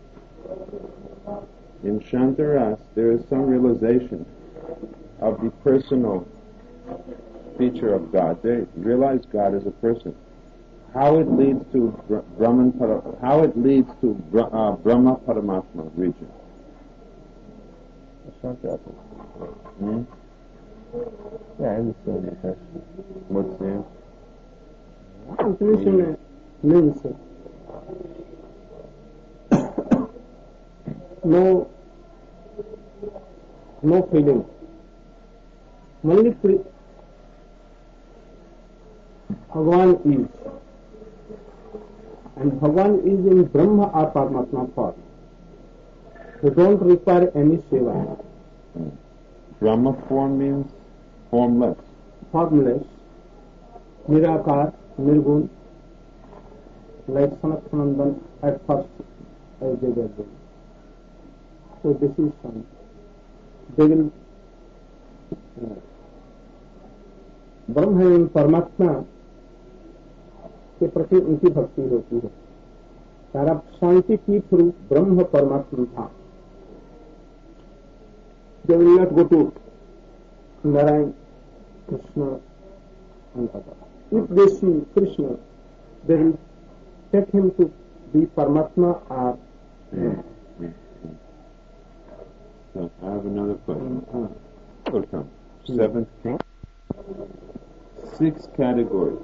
in Shantaras there is some realization of the personal feature of God. They realize God as a person. How it leads to Bra- Brahman, Para- how it leads to Bra- uh, Brahma Paramatma region. Hmm? Yeah, I understand the question. What's the Intuition means no no feeling. Only pre- Bhagavan is. And Bhagavan is in Brahma or Paramatma form. They don't require any seva. Brahma form means formless. Formless, Nirakar, Nirgun, like Sanathanandan at first as they were doing. So this is some. They will uh, ब्रह्म एवं परमात्मा के प्रति उनकी भक्ति होती है। सारा शांति की रूप ब्रह्म परमात्मा था। They will not go to Narayan, Krishna and others. If they see Krishna, they will take him to be Paramatma or Mm. Mm. So I have another question. uh, Will come. Seventh. Six categories.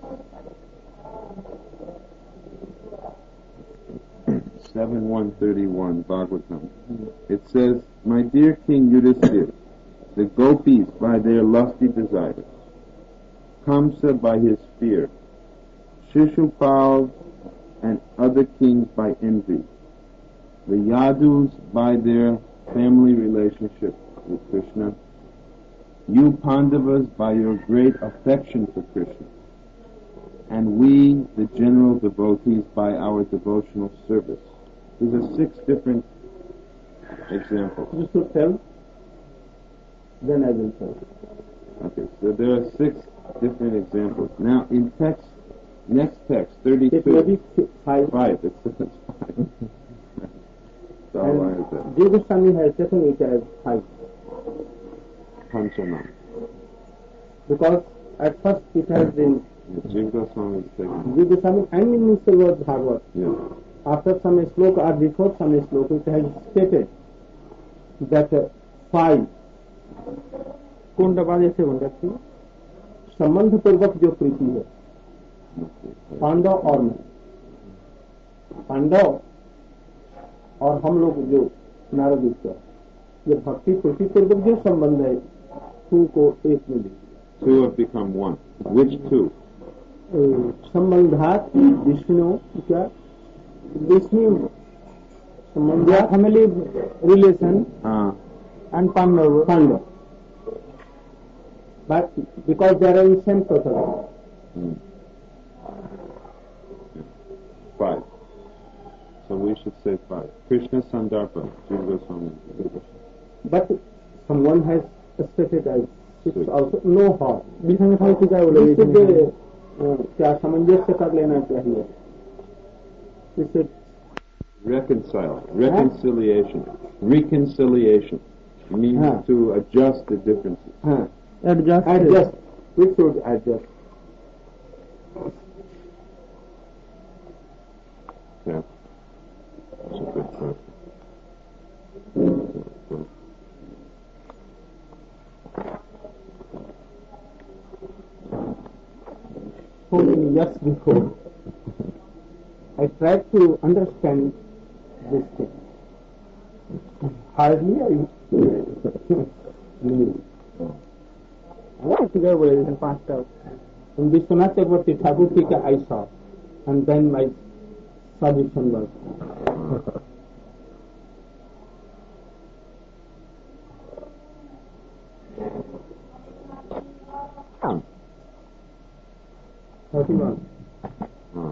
Seven one thirty one Bhagavatam. It says, "My dear King Yudhisthira, the gopis by their lusty desires, Kamsa by his fear, Shishupal and other kings by envy, the Yadus by their family relationship with Krishna, you Pandavas by your great affection for Krishna, and we, the general devotees, by our devotional service." These are six different examples. you should tell, then I will tell. Okay, so there are six different examples. Now, in text, next text, It may thirty-two, be five. five, it says five. So why is that? And Goswami has taken it as five. Panchanam. Because at first it has been Jiva Goswami is taken. Goswami and in Mister Lord Bhagavad. Yeah. After some sloka or before some sloka, it has stated that uh, five कुंड बाजे से बन रखी संबंध पूर्वक जो प्रीति है पांडव और मैं, पांडव और हम लोग जो नारद ईश्वर, ये भक्ति प्रीति पूर्वक जो संबंध है टू को एक में लिखिए. Two have become one. Which two? संबंधात विष्णु क्या विष्णु संबंध family relation Ah, and Pandav. Pandav. But because they are in same category. hmm. Five. So we should say five. Krishna Sandarpa, Jiva Goswami. But someone has stated as six Six. also. No harm. इससे क्या सामंजस्य कर लेना चाहिए. इससे Reconcile. Reconciliation. Reconciliation. Means Huh. to adjust the differences. हाँ adjust. Adjust. We should adjust. Yeah. That's a good point. So many years before, I tried to understand this thing. Hardly I knew. What figure was it passed out? In Vishwanath Chakravarti Thakur Tika I saw, and then my solution was. thirty-one. Ah.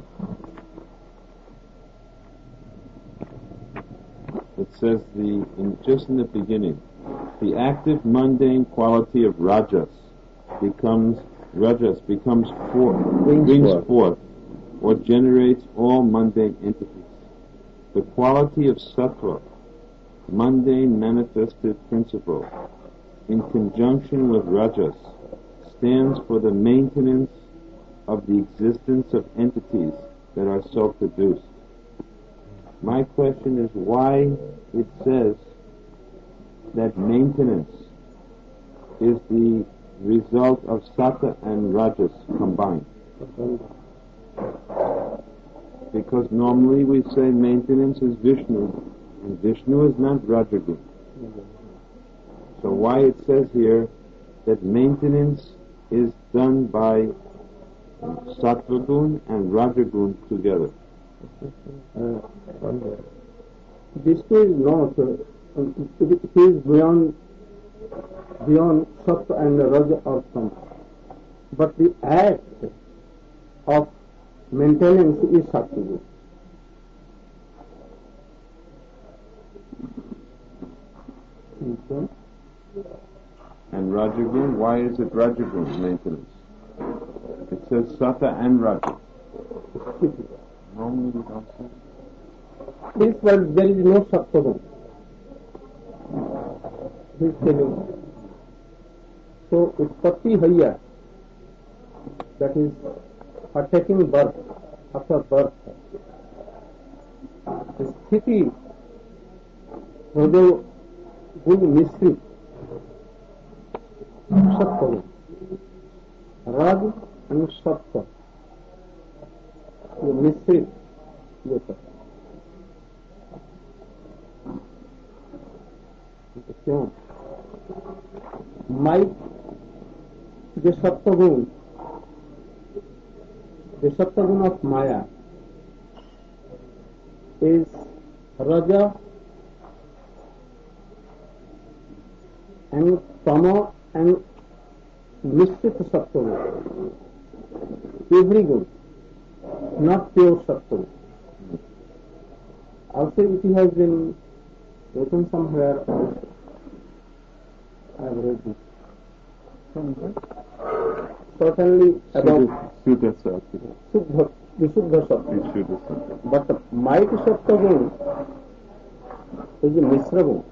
It says the in, just in the beginning, the active mundane quality of rajas becomes rajas becomes forth, Brings brings forth. forth or generates all mundane entities. The quality of sattva, mundane manifested principle, in conjunction with rajas, stands for the maintenance of the existence of entities that are self-produced. My question is why it says that maintenance is the result of sattva and rajas combined. Because normally we say maintenance is Vishnu And Vishnu is not Rajagun. So why it says here that maintenance is done by Sattvagun and Rajagun together. Uh, Vishnu is not, uh, he is beyond, beyond Sattva and Raja or Tam. But the act of maintenance is Sattvagun. Okay. And Rajagun, why is it Rajagun maintenance? It says Sattva and Raja. Normally we don't say. This world there is no Sattvagun. He is telling. So Utpatti Hayya, that is for taking birth, after birth, the Sthiti, Rajo, Gun, Misri, Sattvagun, Raj and Sattva, the Misri, both. क्यों mike the Sattvagun, the Sattvagun of Maya is Raja and Tama and Mishrit Sattvagun. Every good, not pure Sattvagun. Also it has been written somewhere also. I have read it. Certainly about Shuddha Sattva. Suddha, Visuddha Sattva. Vishuddha Sattva. But the might Sattvagun is a Misragun.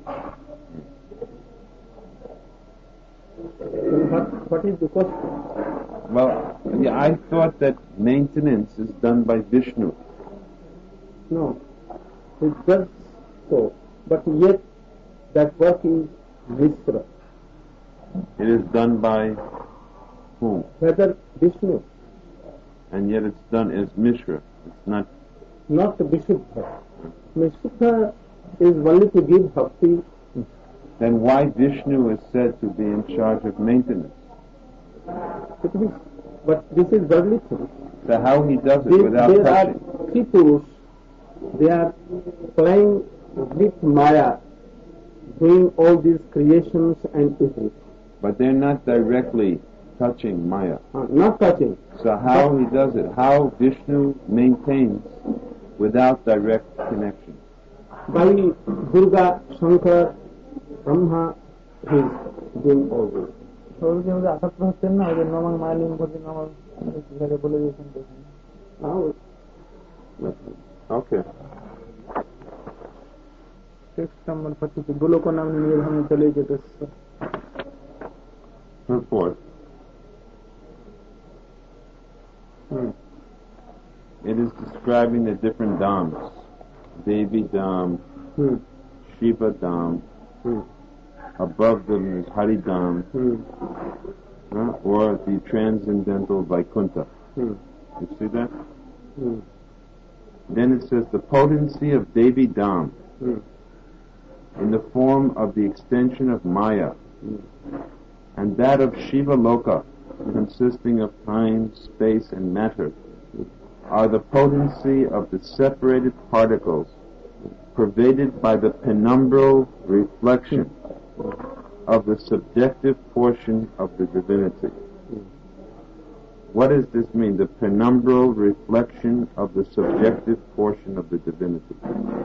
What, what is the question? Well, yeah, I thought that maintenance is done by Vishnu. No, it does so, but yet that work is Misra. It is done by whom? Whether Vishnu, And yet it's done as Mishra. It's not. not Visuddha. Visuddha is only to give bhakti. Then why Vishnu is said to be in charge of maintenance? It is, but this is worldly thing. So how he does it There, without there are touching? three Purus, they are playing with Maya, doing all these creations and everything. But they're not directly touching Maya. Uh, not touching. So how he does it? How Vishnu maintains without direct connection? By Durga, Shankar, Brahma, he is doing all this. Now, Okay. text number forty-two. Goloko naam niye hum chale jete. Purport. Hmm. It is describing the different Dhams. Devi Dham, Hmm. Shiva Dham, Hmm. above them is Hari Dham, Hmm. uh, or the transcendental Vaikuntha. Hmm. You see that? Hmm. Then it says the potency of Devi Dham Hmm. in the form of the extension of Maya, Hmm. and that of Shiva Loka, consisting of time, space, and matter, are the potency of the separated particles pervaded by the penumbral reflection of the subjective portion of the divinity. What does this mean, the penumbral reflection of the subjective portion of the divinity?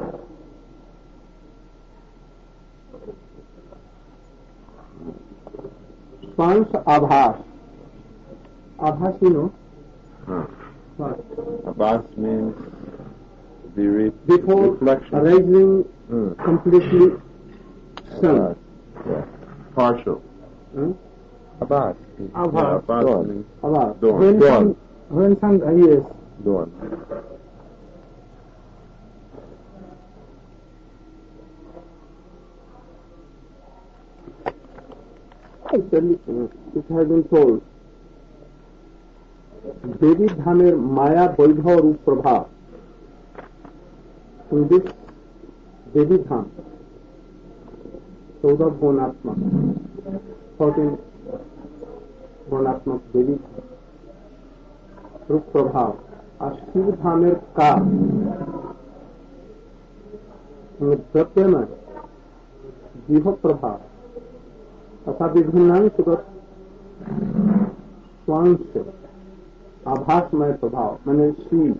Spans Abhas. Abhas, you know. Huh. What? Abbas means the re- Before reflection. arising Hmm. completely sun. Yeah. Partial. Hmm? Abbas. Abhas. Yeah, Abbas Dawn. means Abhas. Dawn. When Dawn. sun, when sun, uh, yes. Dawn. Actually, uh, it has been told, Devi Dhamer Maya Vaibhav Rup Prabha. In this Devi Dham चौदह गुणात्मक fourteen गुणात्मक देवी रूप प्रभाव और शिव धामेर का प्रत्यय जीव प्रभाव तथा विभिन्नांशगत स्वांश आभासमय प्रभाव मैंने Shiv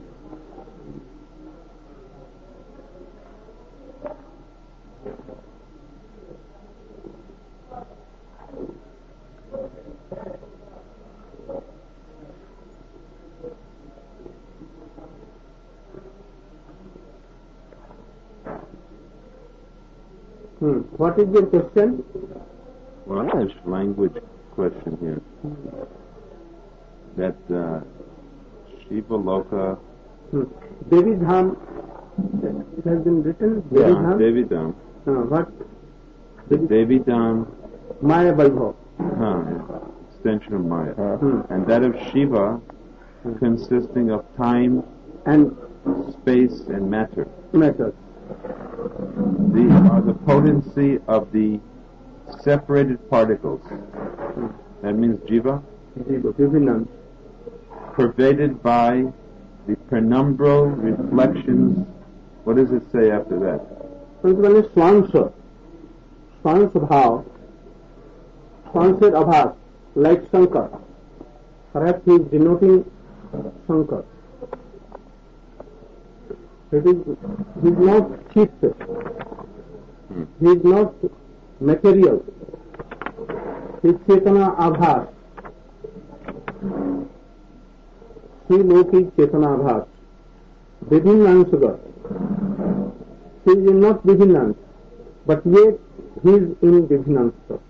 Hmm. What is your question? Well, I have a language question here. That uh, Shiva Loka. Hmm. Devi Dham. It has been written. Devi Yeah, Dham. Devi Dham. Uh, what? The Devi Dham. Maya Vaibhav. Huh, extension of Maya. Hmm. And that of Shiva, consisting of time, And space, and matter. matter. These are the potency of the separated particles. That means Jiva, Vivinam. pervaded by the penumbral reflections. What does it say after that? Principally Swansa. Swansa Bhav. Swansa Abhas. Like Shankar. Perhaps he is denoting Shankar. It is, he is not fixed. Hmm. He is not material. He is Chetana Abhas. He Loki Chetana Abhas. Vivinnansagata. He is not Vivinnans, but yet he is in Vivinnans.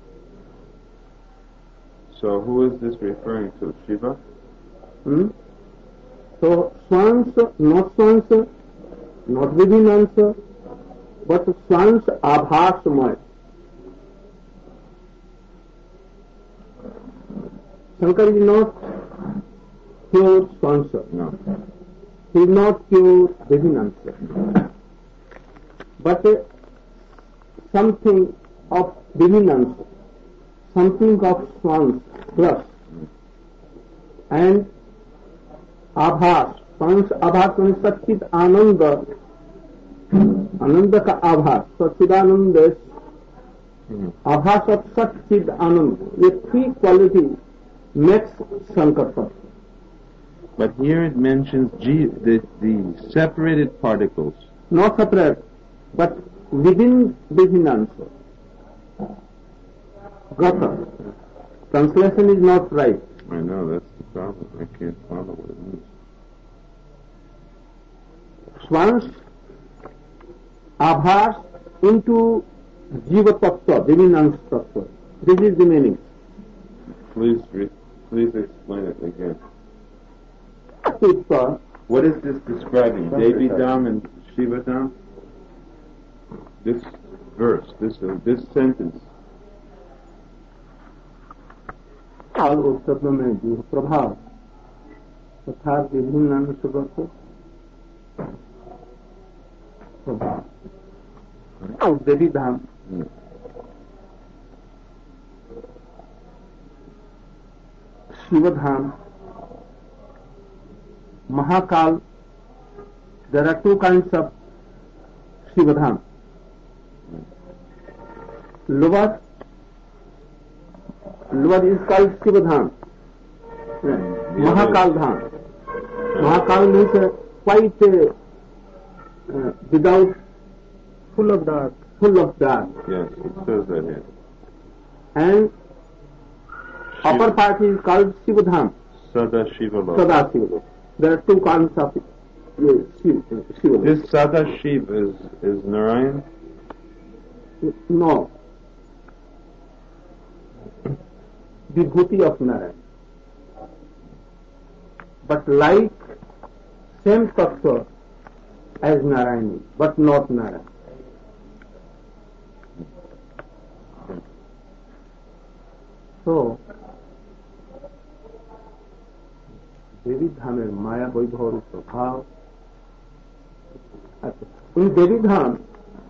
So who is this referring to? Shiva? Hmm? So Swans, not Swans, not Vivinnans, but Swans Abhasamay. Shankar is not pure Swans. No. He is not pure Vivinnans. But uh, something of Vivinnans, something of Swans plus, and आभास पंच आभास में सच्चिद आनंद आनंद का आभास सच्चिदानंद आभास of सच्चिद आनंद ये three qualities makes Sankara. But here it mentions G, the, the separated particles. Not separate, but within Vivinnans. Gata. Translation is not right. I know, that's the problem. I can't follow what it means. Swans Abhas into Jiva Tattva, Vivinnans Tattva. This is the meaning. Please, re- please explain it again. Tattva, What is this describing? Devi Dham and Shiva Dham? This verse, this uh, this sentence. और उस शब्द में जीव प्रभाव तथा विभिन्न अंशगत प्रभाव और देवी धाम Hmm. Shivdham Mahakal. There are two kinds of Shivadham. Lower Lower is called Shivadham. Mahakal Dham. Mahakal means uh, quite uh, uh, without full of dark, full of dark. Yes, it says that here. And upper part is called Shivadham. Sada Shiva Loka. Sadashiva. There are two kinds of uh, Shiv, uh, Shiva. This Sada Shiva is, is Narayan? No. Vibhuti of Narayan. But like same tattva as Narayani, but not Narayan. So, देवी धाम में माया वैभव प्रभाव. In Devi Dham,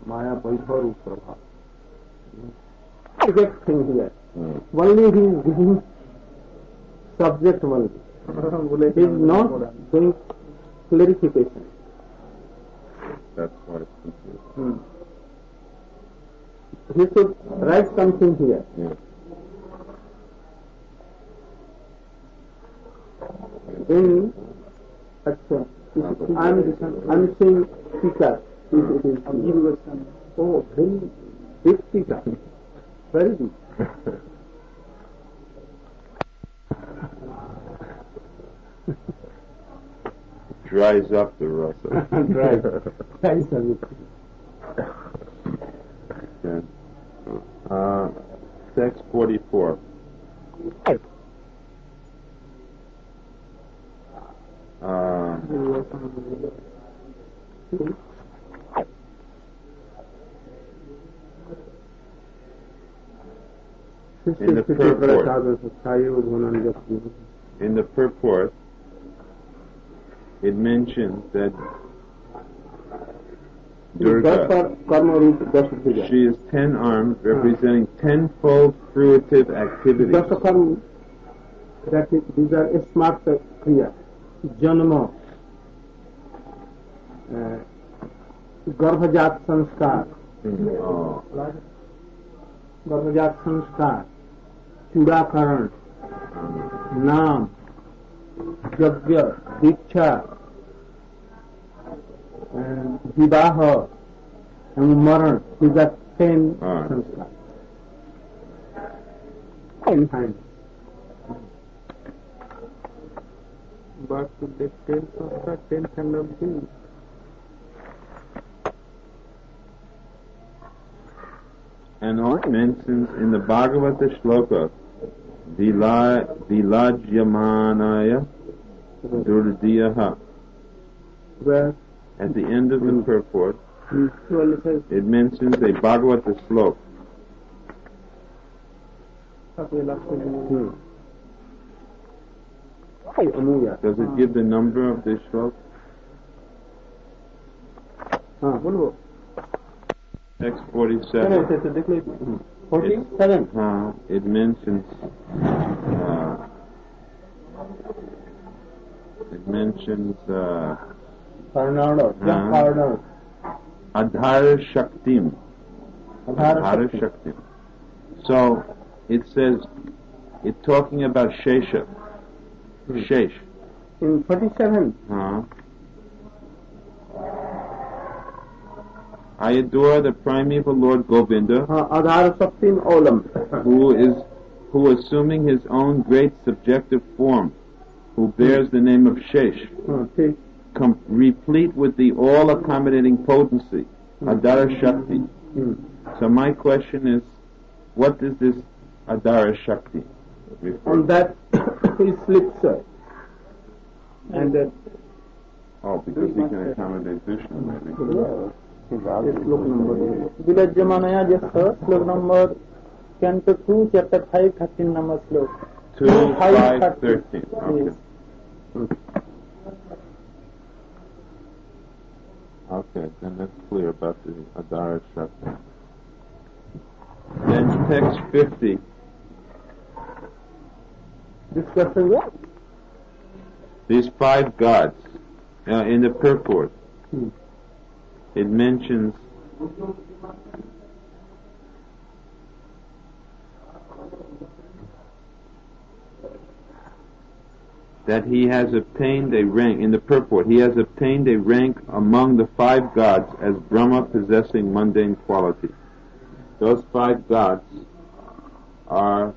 Maya Vaibhav Prabha. Exact thing here. Hmm. Only he is giving subject only. He is not doing clarification. That's why it's confusing. Hmm. He should write something here. Yeah. In, अच्छा, I'm, I'm saying Tika. It is oh, very big Tika. Very big. Dries up the rasa. Right. Dries up. Okay. Uh, text forty-four. Uh, in the purport, in the purport, it mentions that Durga, she is ten armed, representing tenfold fruitive activities. That is, these are smart kriya. Janma, uh, Garbhajat Sanskar, Oh. Garbhajat Sanskar, Chudakaran, Naam, Yajna, Diksha, and Vivaha, and Maran. These are ten Ah. Sanskar. Ten times. But the ten Sanskar, ten cannot be. And it mentions in the Bhagavata shloka, Vila, Vilajyamanaya Durdiyaha. Where At the end of the purport, usually says, it mentions a Bhagavata sloka. hmm. Amuya. Does it give the number of this sloka? Ah, बोलो. Text forty-seven. Forty-seven. Uh, it mentions uh, it mentions uh, Karnada. Uh-huh. Karnada. Adhara Shaktim. Adhara Adhara Shakti. Shaktim. So it says it's talking about Shesha. Hmm. Shesh. In forty-seven. Uh, I adore the primeval Lord Govinda, Uh, Adhara Shakti in Olam. who is who, assuming his own great subjective form, who bears the name of Shesh, Uh, see. com- replete with the all-accommodating potency, Adhara Shakti. Hmm. So my question is, what is this Adhara Shakti refer On to? that he slips. uh, And uh, Oh, because he can accommodate Vishnu, maybe. Shloka number विलज्जमानया जस्य shloka number canto two chapter five thirteen number श्लोक Two, five, thirteen. Okay. Okay, then that's clear about the Adhara Shakti. Then text fifty. discussion what? These five gods, uh, in the purport, Hmm. it mentions that he has obtained a rank, in the purport, he has obtained a rank among the five gods as Brahma possessing mundane quality. Those five gods are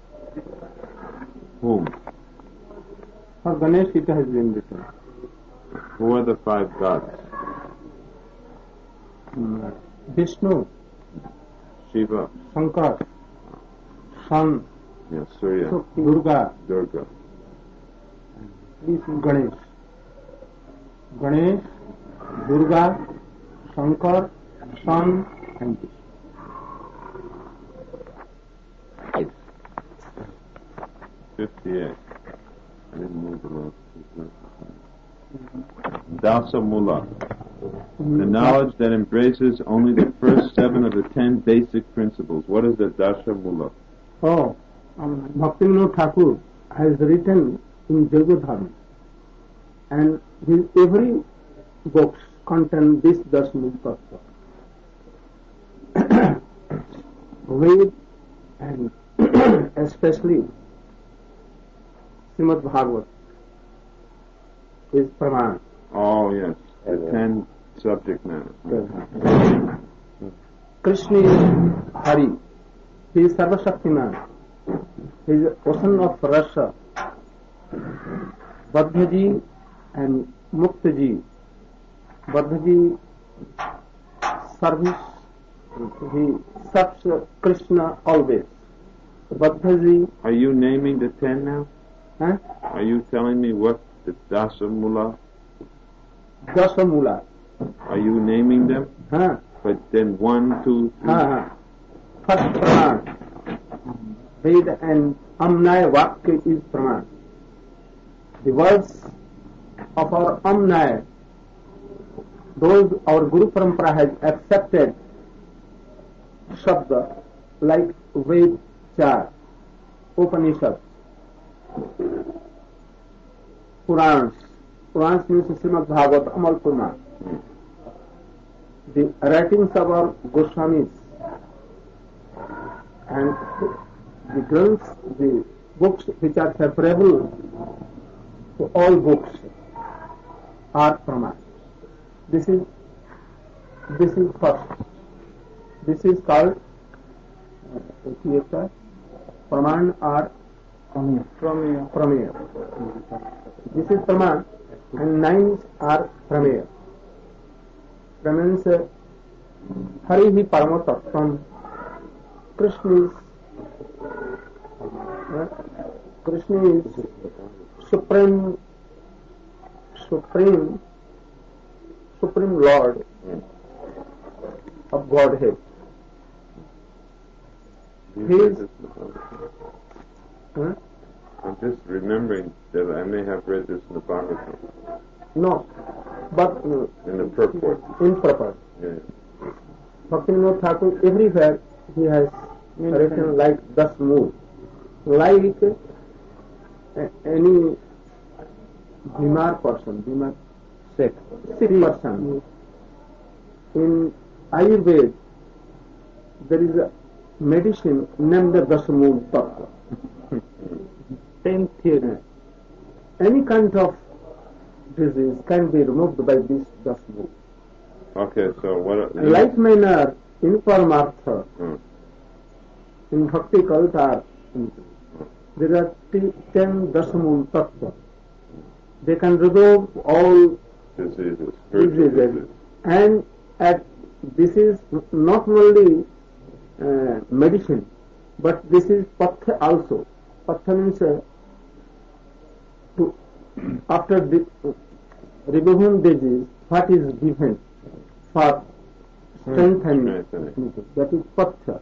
whom? For Ganesh it has been written. Who are the five gods? Hmm. Vishnu, Shiva, Shankar, Sun, yeah, Surya, Durga, Durga. Ganesh. Ganesh, Durga, Shankar, Sun, and Vishnu. fifty-eight. I didn't move the last. Dasa Mula. The knowledge that embraces only the first seven of the ten basic principles. What is the Dasha Mula? Oh, um, Bhaktivinoda Thakur has written in Yogadharma, and his every book contains this Dasmul Tattva. Ved and especially Srimad Bhagavad is Praman. Oh yes, the ten subject matters. Krishna is Hari. He is Sarvashaktiman. He is ocean of Rasa. Badhaji and Muktaji. Badhaji service. He serves Krishna always. Badhaji. Are you naming the ten now? Huh? Are you telling me what the Dasa Mula? Dasa Mula. Are you naming them? Huh? But then one, two, three. Huh. First Praman. Veda and Amnaya Vakya is Praman. The words of our Amnaya, those our Guru Parampara has accepted Shabda like Ved Char, Upanishads, Purans. Purans means Srimad Bhagavad, Amal Purana. The writings of our Goswamis and the granths, the books which are separable to all books are Praman. This is this is first. This is called uh, Praman or Prameya. Prameya. This is Praman and nine are Prameya. Praman means uh, Hari Hi Parama Tattvam. Krishna is uh, Krishna is supreme, supreme, supreme Lord of Godhead. He is. Huh? I'm just remembering that I may have read this in the Bhagavatam. No, but uh, in the purport. In purport. Yeah. Bhaktivinoda Thakur everywhere he has written like thus move, like uh, any Bimar person, Bimar sick, sick person. In Ayurveda there is a medicine named the Dasamul Tattva. Same theory. Any kind of disease can be removed by this Dasamul. Okay, so what? Like manner in Paramartha, hmm. in Bhakti Kaltar, there are ten Dasamul Tattva. They can remove all diseases, diseases. And at this is not only uh, medicine, but this is Patha also. Patha means uh, to after the, uh, removing disease, what is given for strengthening? Mm. That is Patha.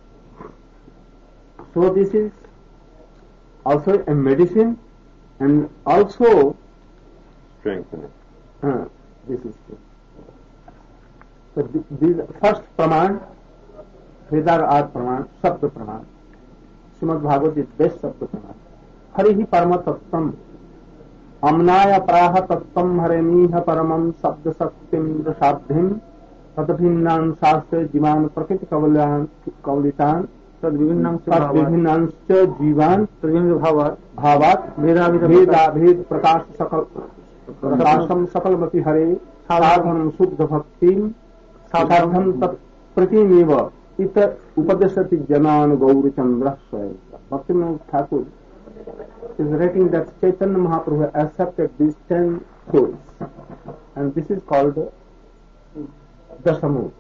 So this is also a medicine and also strengthening. Uh, this is true. So th- these first Praman, Vedar are Praman, Sabda Praman. Srimad Bhagavad is best Sabda Praman. Harihi Parama Tattvam, Amnaya Praha Tattvam Hareniha Paramam Sabda Saktim Dashabdhim, Tadabhinnan Shastra Jivan Prakriti Kavalitan, Tadabhinnan Jivan, Tadabhinnan Bhavat, Veda Veda Ved Prakash Sakal, Prakasham Sakalmati Hare, Sadhanam Suddha Bhaktim, Sadham Tat Pratimeva, Ita Upadesati Janan Gauri Chandra Swaya. Bhaktivinoda Thakur is writing that Chaitanya Mahaprabhu accepted these ten souls, and this is called Dasamul.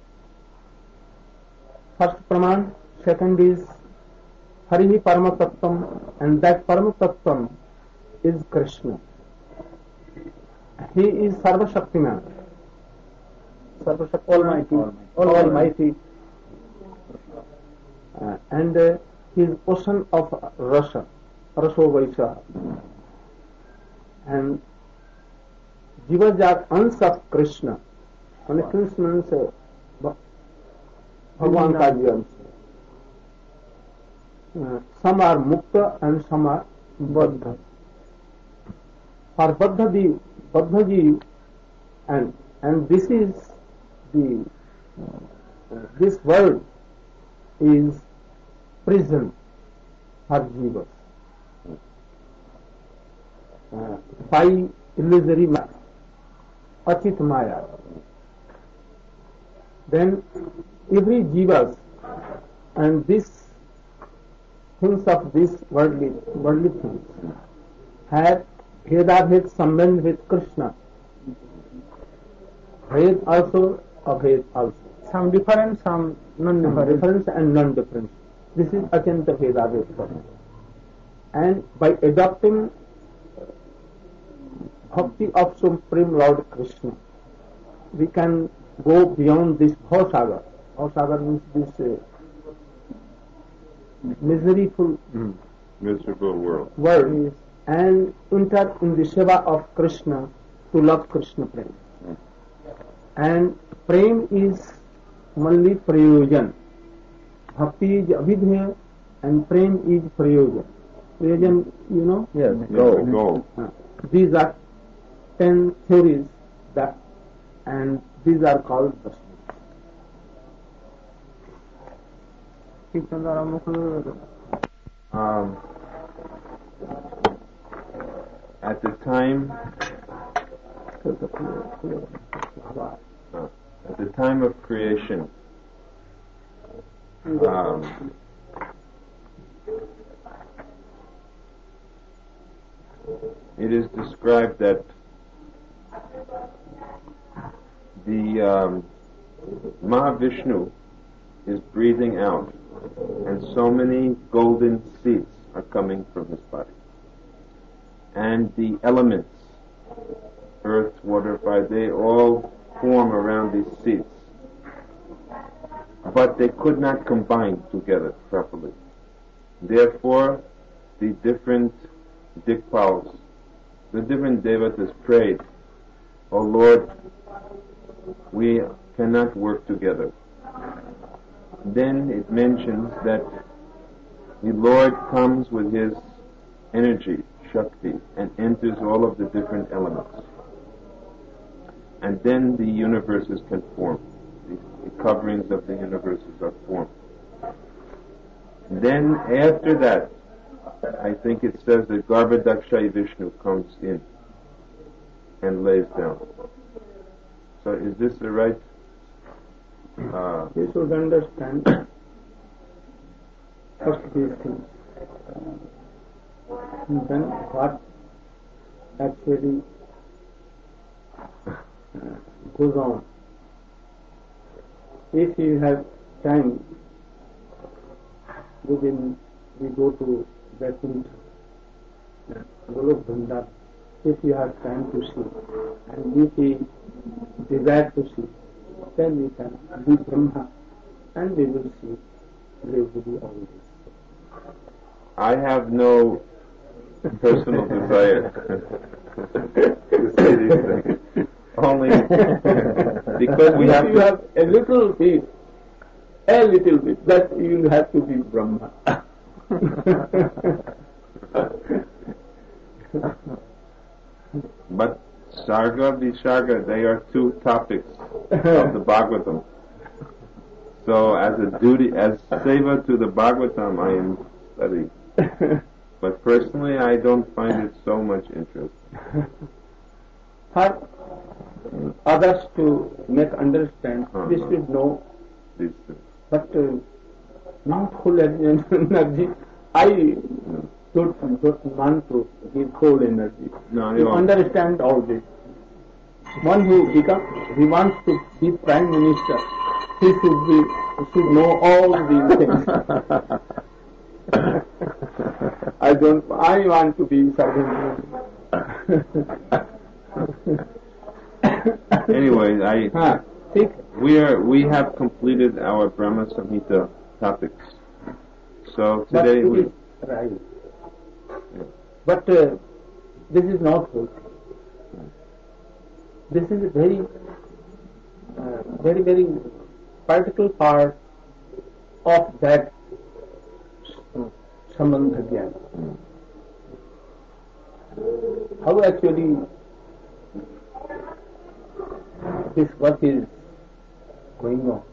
First Praman, second is Harihi Parama Tattvam, and that Parama Tattvam is Krishna. He is Sarva Shaktiman, Sarva Shaktiman, Almighty, Almighty, Almighty. Uh, and uh, he is ocean of Rasa, Raso Vaisa, and Jivas are अंश of Krishna. माने Krishna means uh, भगवान का भी अंश है. Some are mukta and some are baddha. For baddha the baddha ji and and this is the uh, this world is prison for jivas uh, by illusory maya, achit maya. Then every jivas and this things of this worldly worldly things have Bhedabhed sambandh with Krishna. Bhed also, Abhed also. Some difference, some non-difference. Difference and non-difference. This is Atyanta Bhedabhed. And by adopting bhakti of Supreme Lord Krishna, we can go beyond this bhavasagar. Bhavasagar means this uh, miserable mm. miserable world. world and enter in the seva of Krishna to love Krishna Prem. Mm. And Prem is only prayojan. Bhakti is avidheya and Prem is prayojan. Prayojan, you know? Yes, go. go. Uh, these are ten theories that, and these are called Darshan. Um, at the time, uh, at the time of creation, um, it is described that the um, Mahavishnu is breathing out, and so many golden seeds are coming from his body. And the elements, earth, water, fire, they all form around these seeds. But they could not combine together properly. Therefore, the different Dikpals, the different devatas prayed, "O Lord, we cannot work together." Then it mentions that the Lord comes with his energy, Shakti, and enters all of the different elements. And then the universes can form. The, the coverings of the universes are formed. Then after that, I think it says that Garbhadakshayi Vishnu comes in and lays down. So is this the right? Uh, you should understand first these things. And then what actually goes on. If you have time, we will we go to Vaikuntha, Golok Vrindavan. If you have time to see, and if you desire to see, then we can be Brahma, and we will see gradually all this. I have no personal desire to say these things. Only because we have, you have a little bit, a little bit, that you will have to be Brahma. But Sarga, Visarga, they are two topics of the Bhagavatam. So as a duty, as seva to the Bhagavatam, I am studying. But personally, I don't find it so much interest. For others to make understand, uh-huh. They should know. These things. But uh, not full energy. I don't, don't want to give full energy. No, you understand all this. One who becomes, he wants to be Prime Minister, he should be, he should know all these things. I don't, I want to be servant. Anyway, I, huh. we are, we have completed our Brahma Samhita topics. So today but we... Is right. Yeah. But uh, this is not good. This is very very, very particular part of that Sambandha Jnana. How actually this work is going on.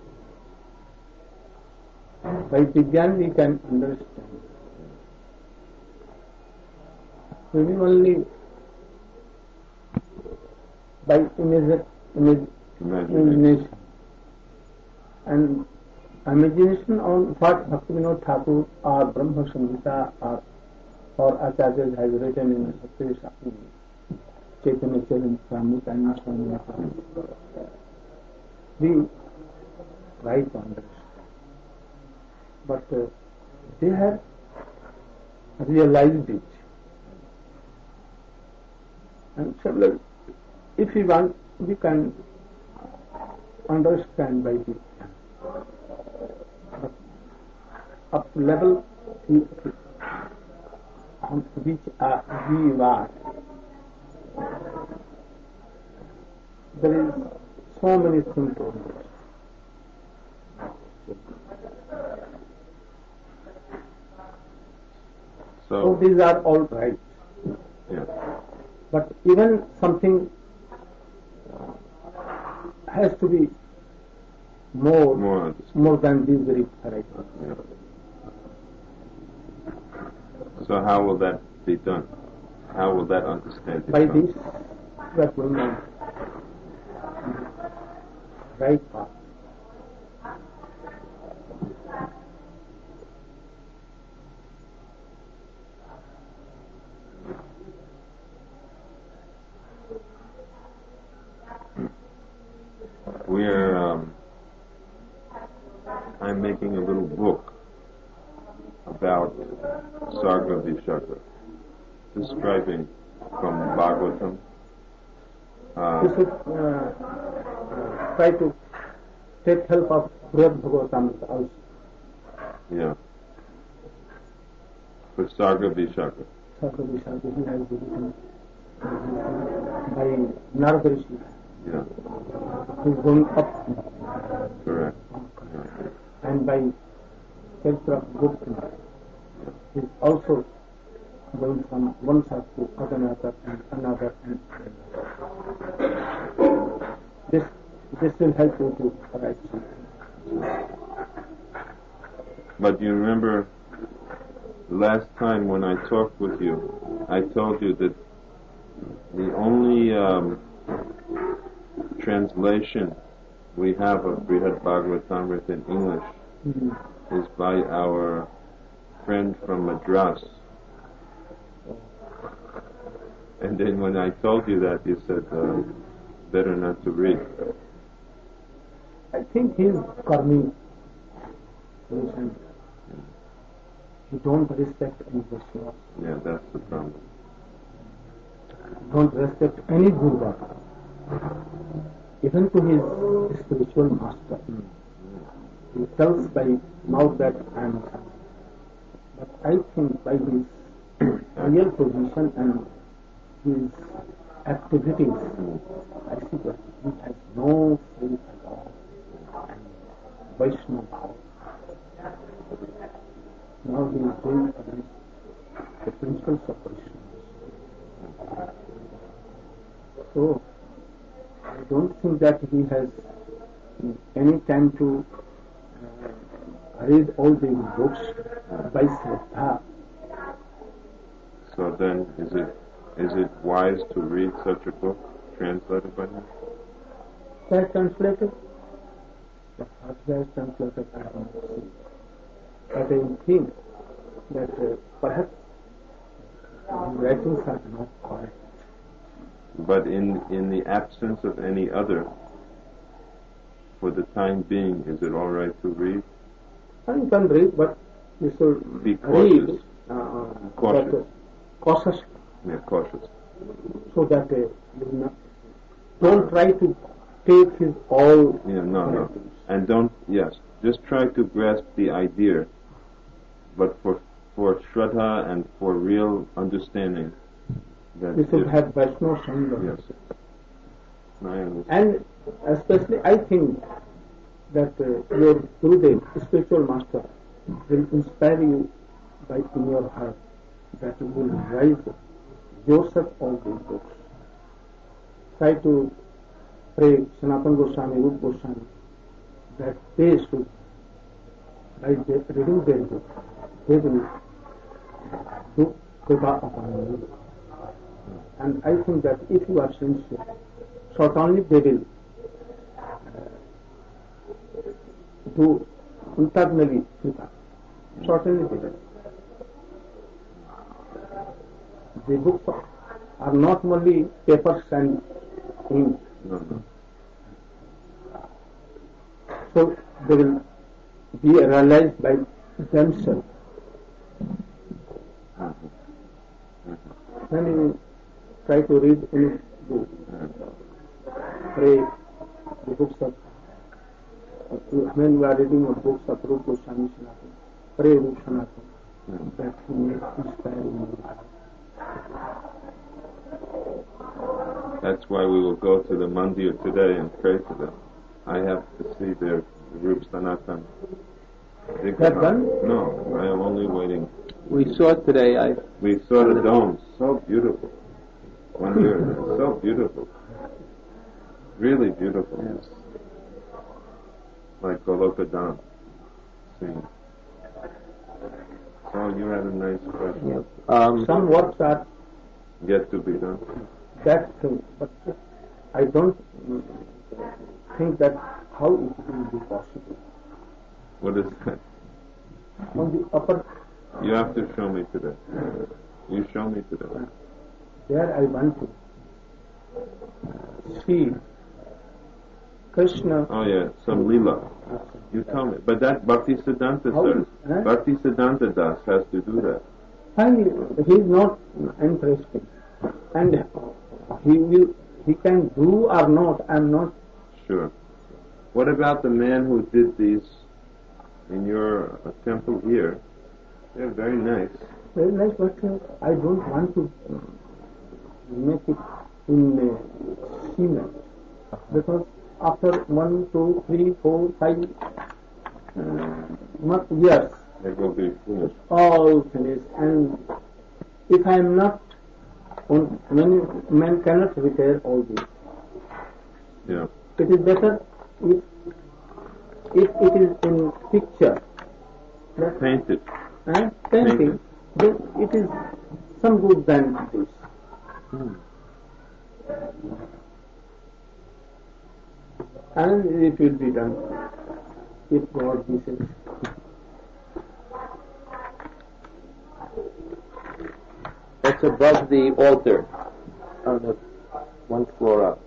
By Vijnana we can understand. Maybe only by image, image, imagination. And imagination on what Bhaktivinoda Thakur or Brahma Samhita or, or Acharya has written in Satya Chaitanya Charitamrita and Swami. We try to understand. But uh, they have realized it. And so, like, if we want, we can understand by this. But up to level on which uh, we are, there is so many things to understand. So, So these are all right. yeah. But even something has to be more, More. more than these very right. Yeah. So how will that be done? How will that understanding By come? this, that will know right path. We're, um, I'm making a little book about Sarga Vishaka, describing from Bhagavatam. We Uh, should uh, try to take help of Brihad Bhagavatam also. yeah. For Sarga Vishaka. Sarga Vishaka, he has written by Narada Rishi. Yeah, He is going up. correct. Yeah. And by Chaitra Gupta, he is also going from one side to another and another and another. This, this will help you to write something. But you remember last time when I talked with you, I told you that the only um, translation we have of Brihad Bhagavatamrita in English Mm-hmm. is by our friend from Madras. And then when I told you that, you said, uh, better not to read. I think he is Karmi. He don't respect any Vaishnava. Yeah, that's the problem. Don't respect any Guru. Even to his spiritual master. He tells by mouth that I am Karmi. But I think by his real position and his activities, I see that he has no faith at all. And Vaishnava. Now he is going against the principles of Vaishnava. So, I don't think that he has any time to uh, read all these books by Shraddha. So then, is it is it wise to read such a book translated by him? They have translated, but what they have translated, I don't see. But I think that uh, perhaps the writings are not correct. But in, in the absence of any other, for the time being, is it all right to read? One can read, but you should Be cautious. read uh, Cautious. that, uh, cautious, Yeah, cautious. so that uh, you not, don't try to take his all. Yeah, no, no. writings. And don't, yes, just try to grasp the idea, but for for Shraddha and for real understanding, that You should if- have Vaishnava Sangha. Yes. I understand. And especially, I think that uh, your Gurudev, spiritual master, will inspire you by in your heart that you will write yourself all these books. Try to pray Sanatana Goswami, Rupa Goswami, that they should, by reading their book, they will do Kripa upon you. And I think that if you are sincere, certainly they will uh, do internally Kripa. Certainly they will. The books are not only papers and ink. No. So they will be realized by themselves. When you try to read any book, pray the books of, when you are reading the books of Rupa Goswami Sanatana, pray Rupa Sanatana, that he may inspire you. That's why we will go to the mandir today and pray to them. I have to see their Rupa Sanatana. That done? No, I am only waiting. We saw it today. I We saw the domes, so beautiful. One year, so beautiful. Really beautiful. Yes. Like Goloka Dham. Scene. So you had a nice question. yeah. Um, Some works are Yet to be done. that thing, but I don't think that how it will be possible. What is that? On the upper, You have to show me today. You show me today. there I want to see Krishna. Oh yeah, some lila. You tell me. But that Bhakti Siddhanta How sir, is- huh? Bhakti Siddhanta Das has to do that. And he is not interested, and he will, he can do or not. I am not. Sure. What about the man who did these in your uh, temple here? They're very nice. Very nice, but uh, I don't want to uh, make it in uh, cement, because after one, two, three, four, five uh, month, years, They will be finished. all finished. And if I am not, on, many men cannot repair all this. Yeah. It is better if, if it is in picture, that, Painted. uh, painting, then it is some good than this. Hmm. And it will be done if God wishes. That's above the altar, on the one floor up.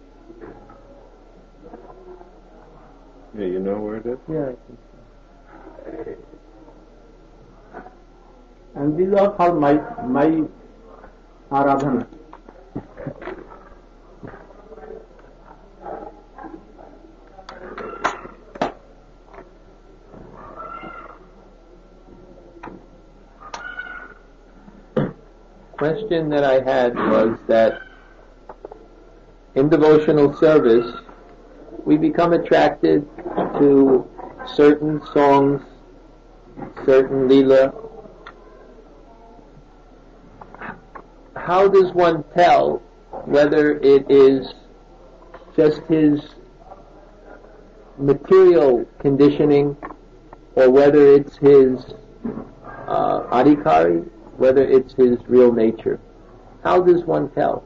Yeah, you know where it is? Yeah, I think And these are called my my aradhana. question that I had was that in devotional service, we become attracted to certain songs, certain lila. How does one tell whether it is just his material conditioning or whether it's his uh, adhikari, whether it's his real nature? How does one tell?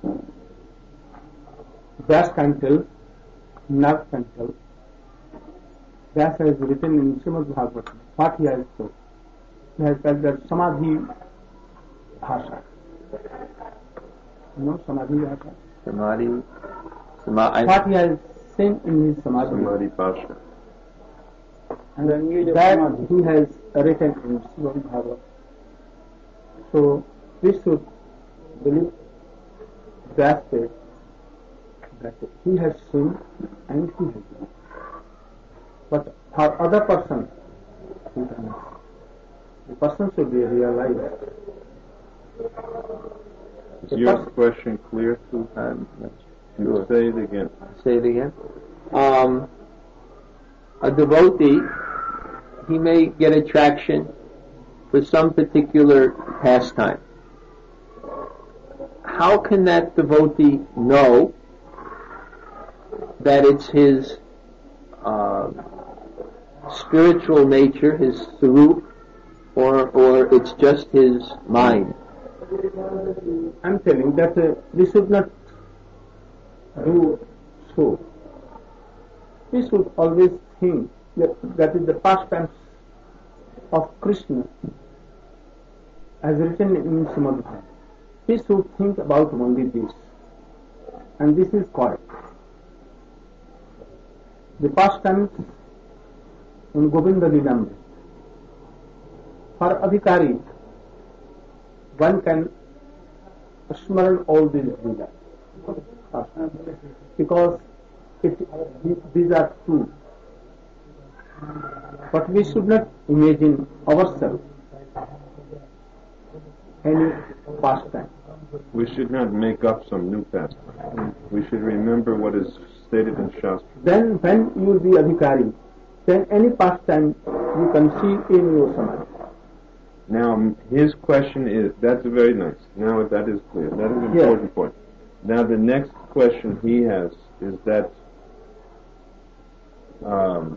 Vyas can tell, Nag can tell. Vyas has written in Srimad Bhagavatam what he has told. He has said that Samadhi Bhasha. You know Samadhi Bhasha? Samadhi, Samadhi. What he has seen in his Samadhi. Samadhi Pasha. And that he has written in Srimad Bhagavatam. So we should believe that that he has seen and he has done. But for other person, he cannot. The person should be realized. Is The your person- question clear to I'm not you? sure. Say it again. Say it again. Um, a devotee, he may get attraction for some particular pastime. How can that devotee know that it's his uh, spiritual nature, his sarup, or or it's just his mind? I'm telling that uh, we should not do so. We should always think that that is the pastimes of Krishna, as written in Srimad Bhagavatam. We should think about only this, and this is correct. The pastimes in Govinda Lilamrita. For adhikari, one can smell all these Leela, because it, these are true. But we should not imagine ourselves any pastime. We should not make up some new pastime. We should remember what is stated in Shastra. Then when you will be adhikari, then any pastime you can see in your samadhi. Now, his question is, that's very nice. Now that is clear. That is an important Yes. point. Now the next question he has is that um,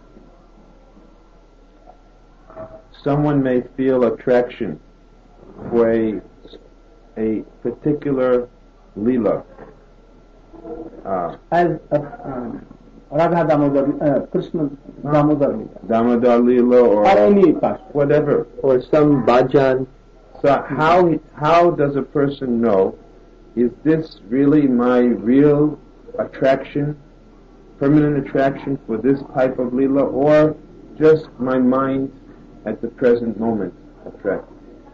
someone may feel attraction for a, a particular lila. Uh, As uh, um, Radha Damodar, uh, Krishna Damodar Leela, Damodar lila or, or any pastime. whatever. Or some bhajan? So how how does a person know, is this really my real attraction, permanent attraction for this type of lila, or just my mind at the present moment attracted?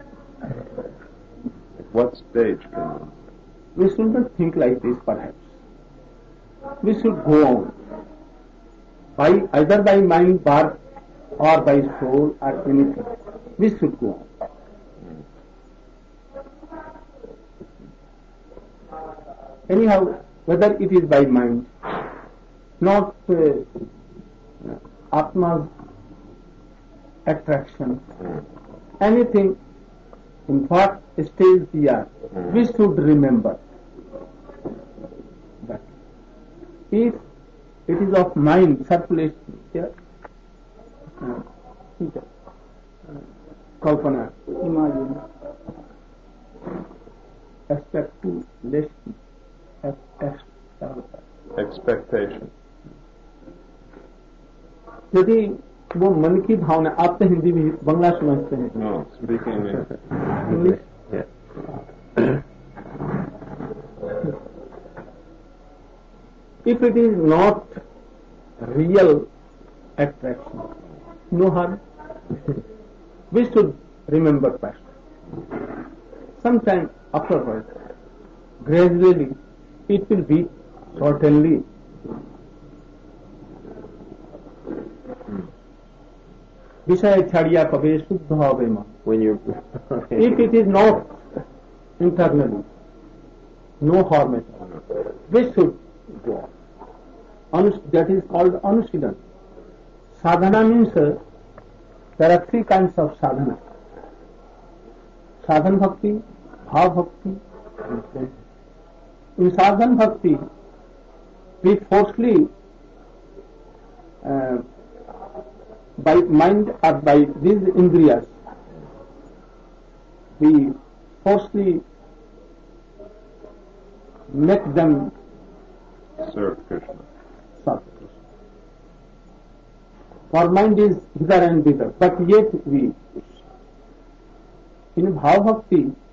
At what stage can We should not think like this, perhaps. We should go on, by either by mind, birth, or by soul, or anything. We should go on. Anyhow, whether it is by mind, not uh, Atma's attraction, anything, in what stage we are, we should remember that if it is of mind circulation here, uh, uh, kalpana, imagine, speculation, expectation? यदि वो मन की भावना, आप तो हिंदी भी बंगला समझते हैं, No, speaking in English, Yeah. if it is not real attraction, no harm. We should remember past. Sometime afterwards, gradually, it will be certainly. विषय छाड़िया कबे शुद्ध होवे मन. When you're If it is not internally, no harm at all. We should go on. Anus- that is called anushidana. Sadhana means uh, there are three kinds of sadhana. Sadhan bhakti, bhav bhakti, and prem. In sadhan bhakti, we forcefully uh, by mind or by these indriyas, we forcefully make them serve Krishna. serve Krishna. Our mind is hither and thither, but yet we. In Bhav Bhakti,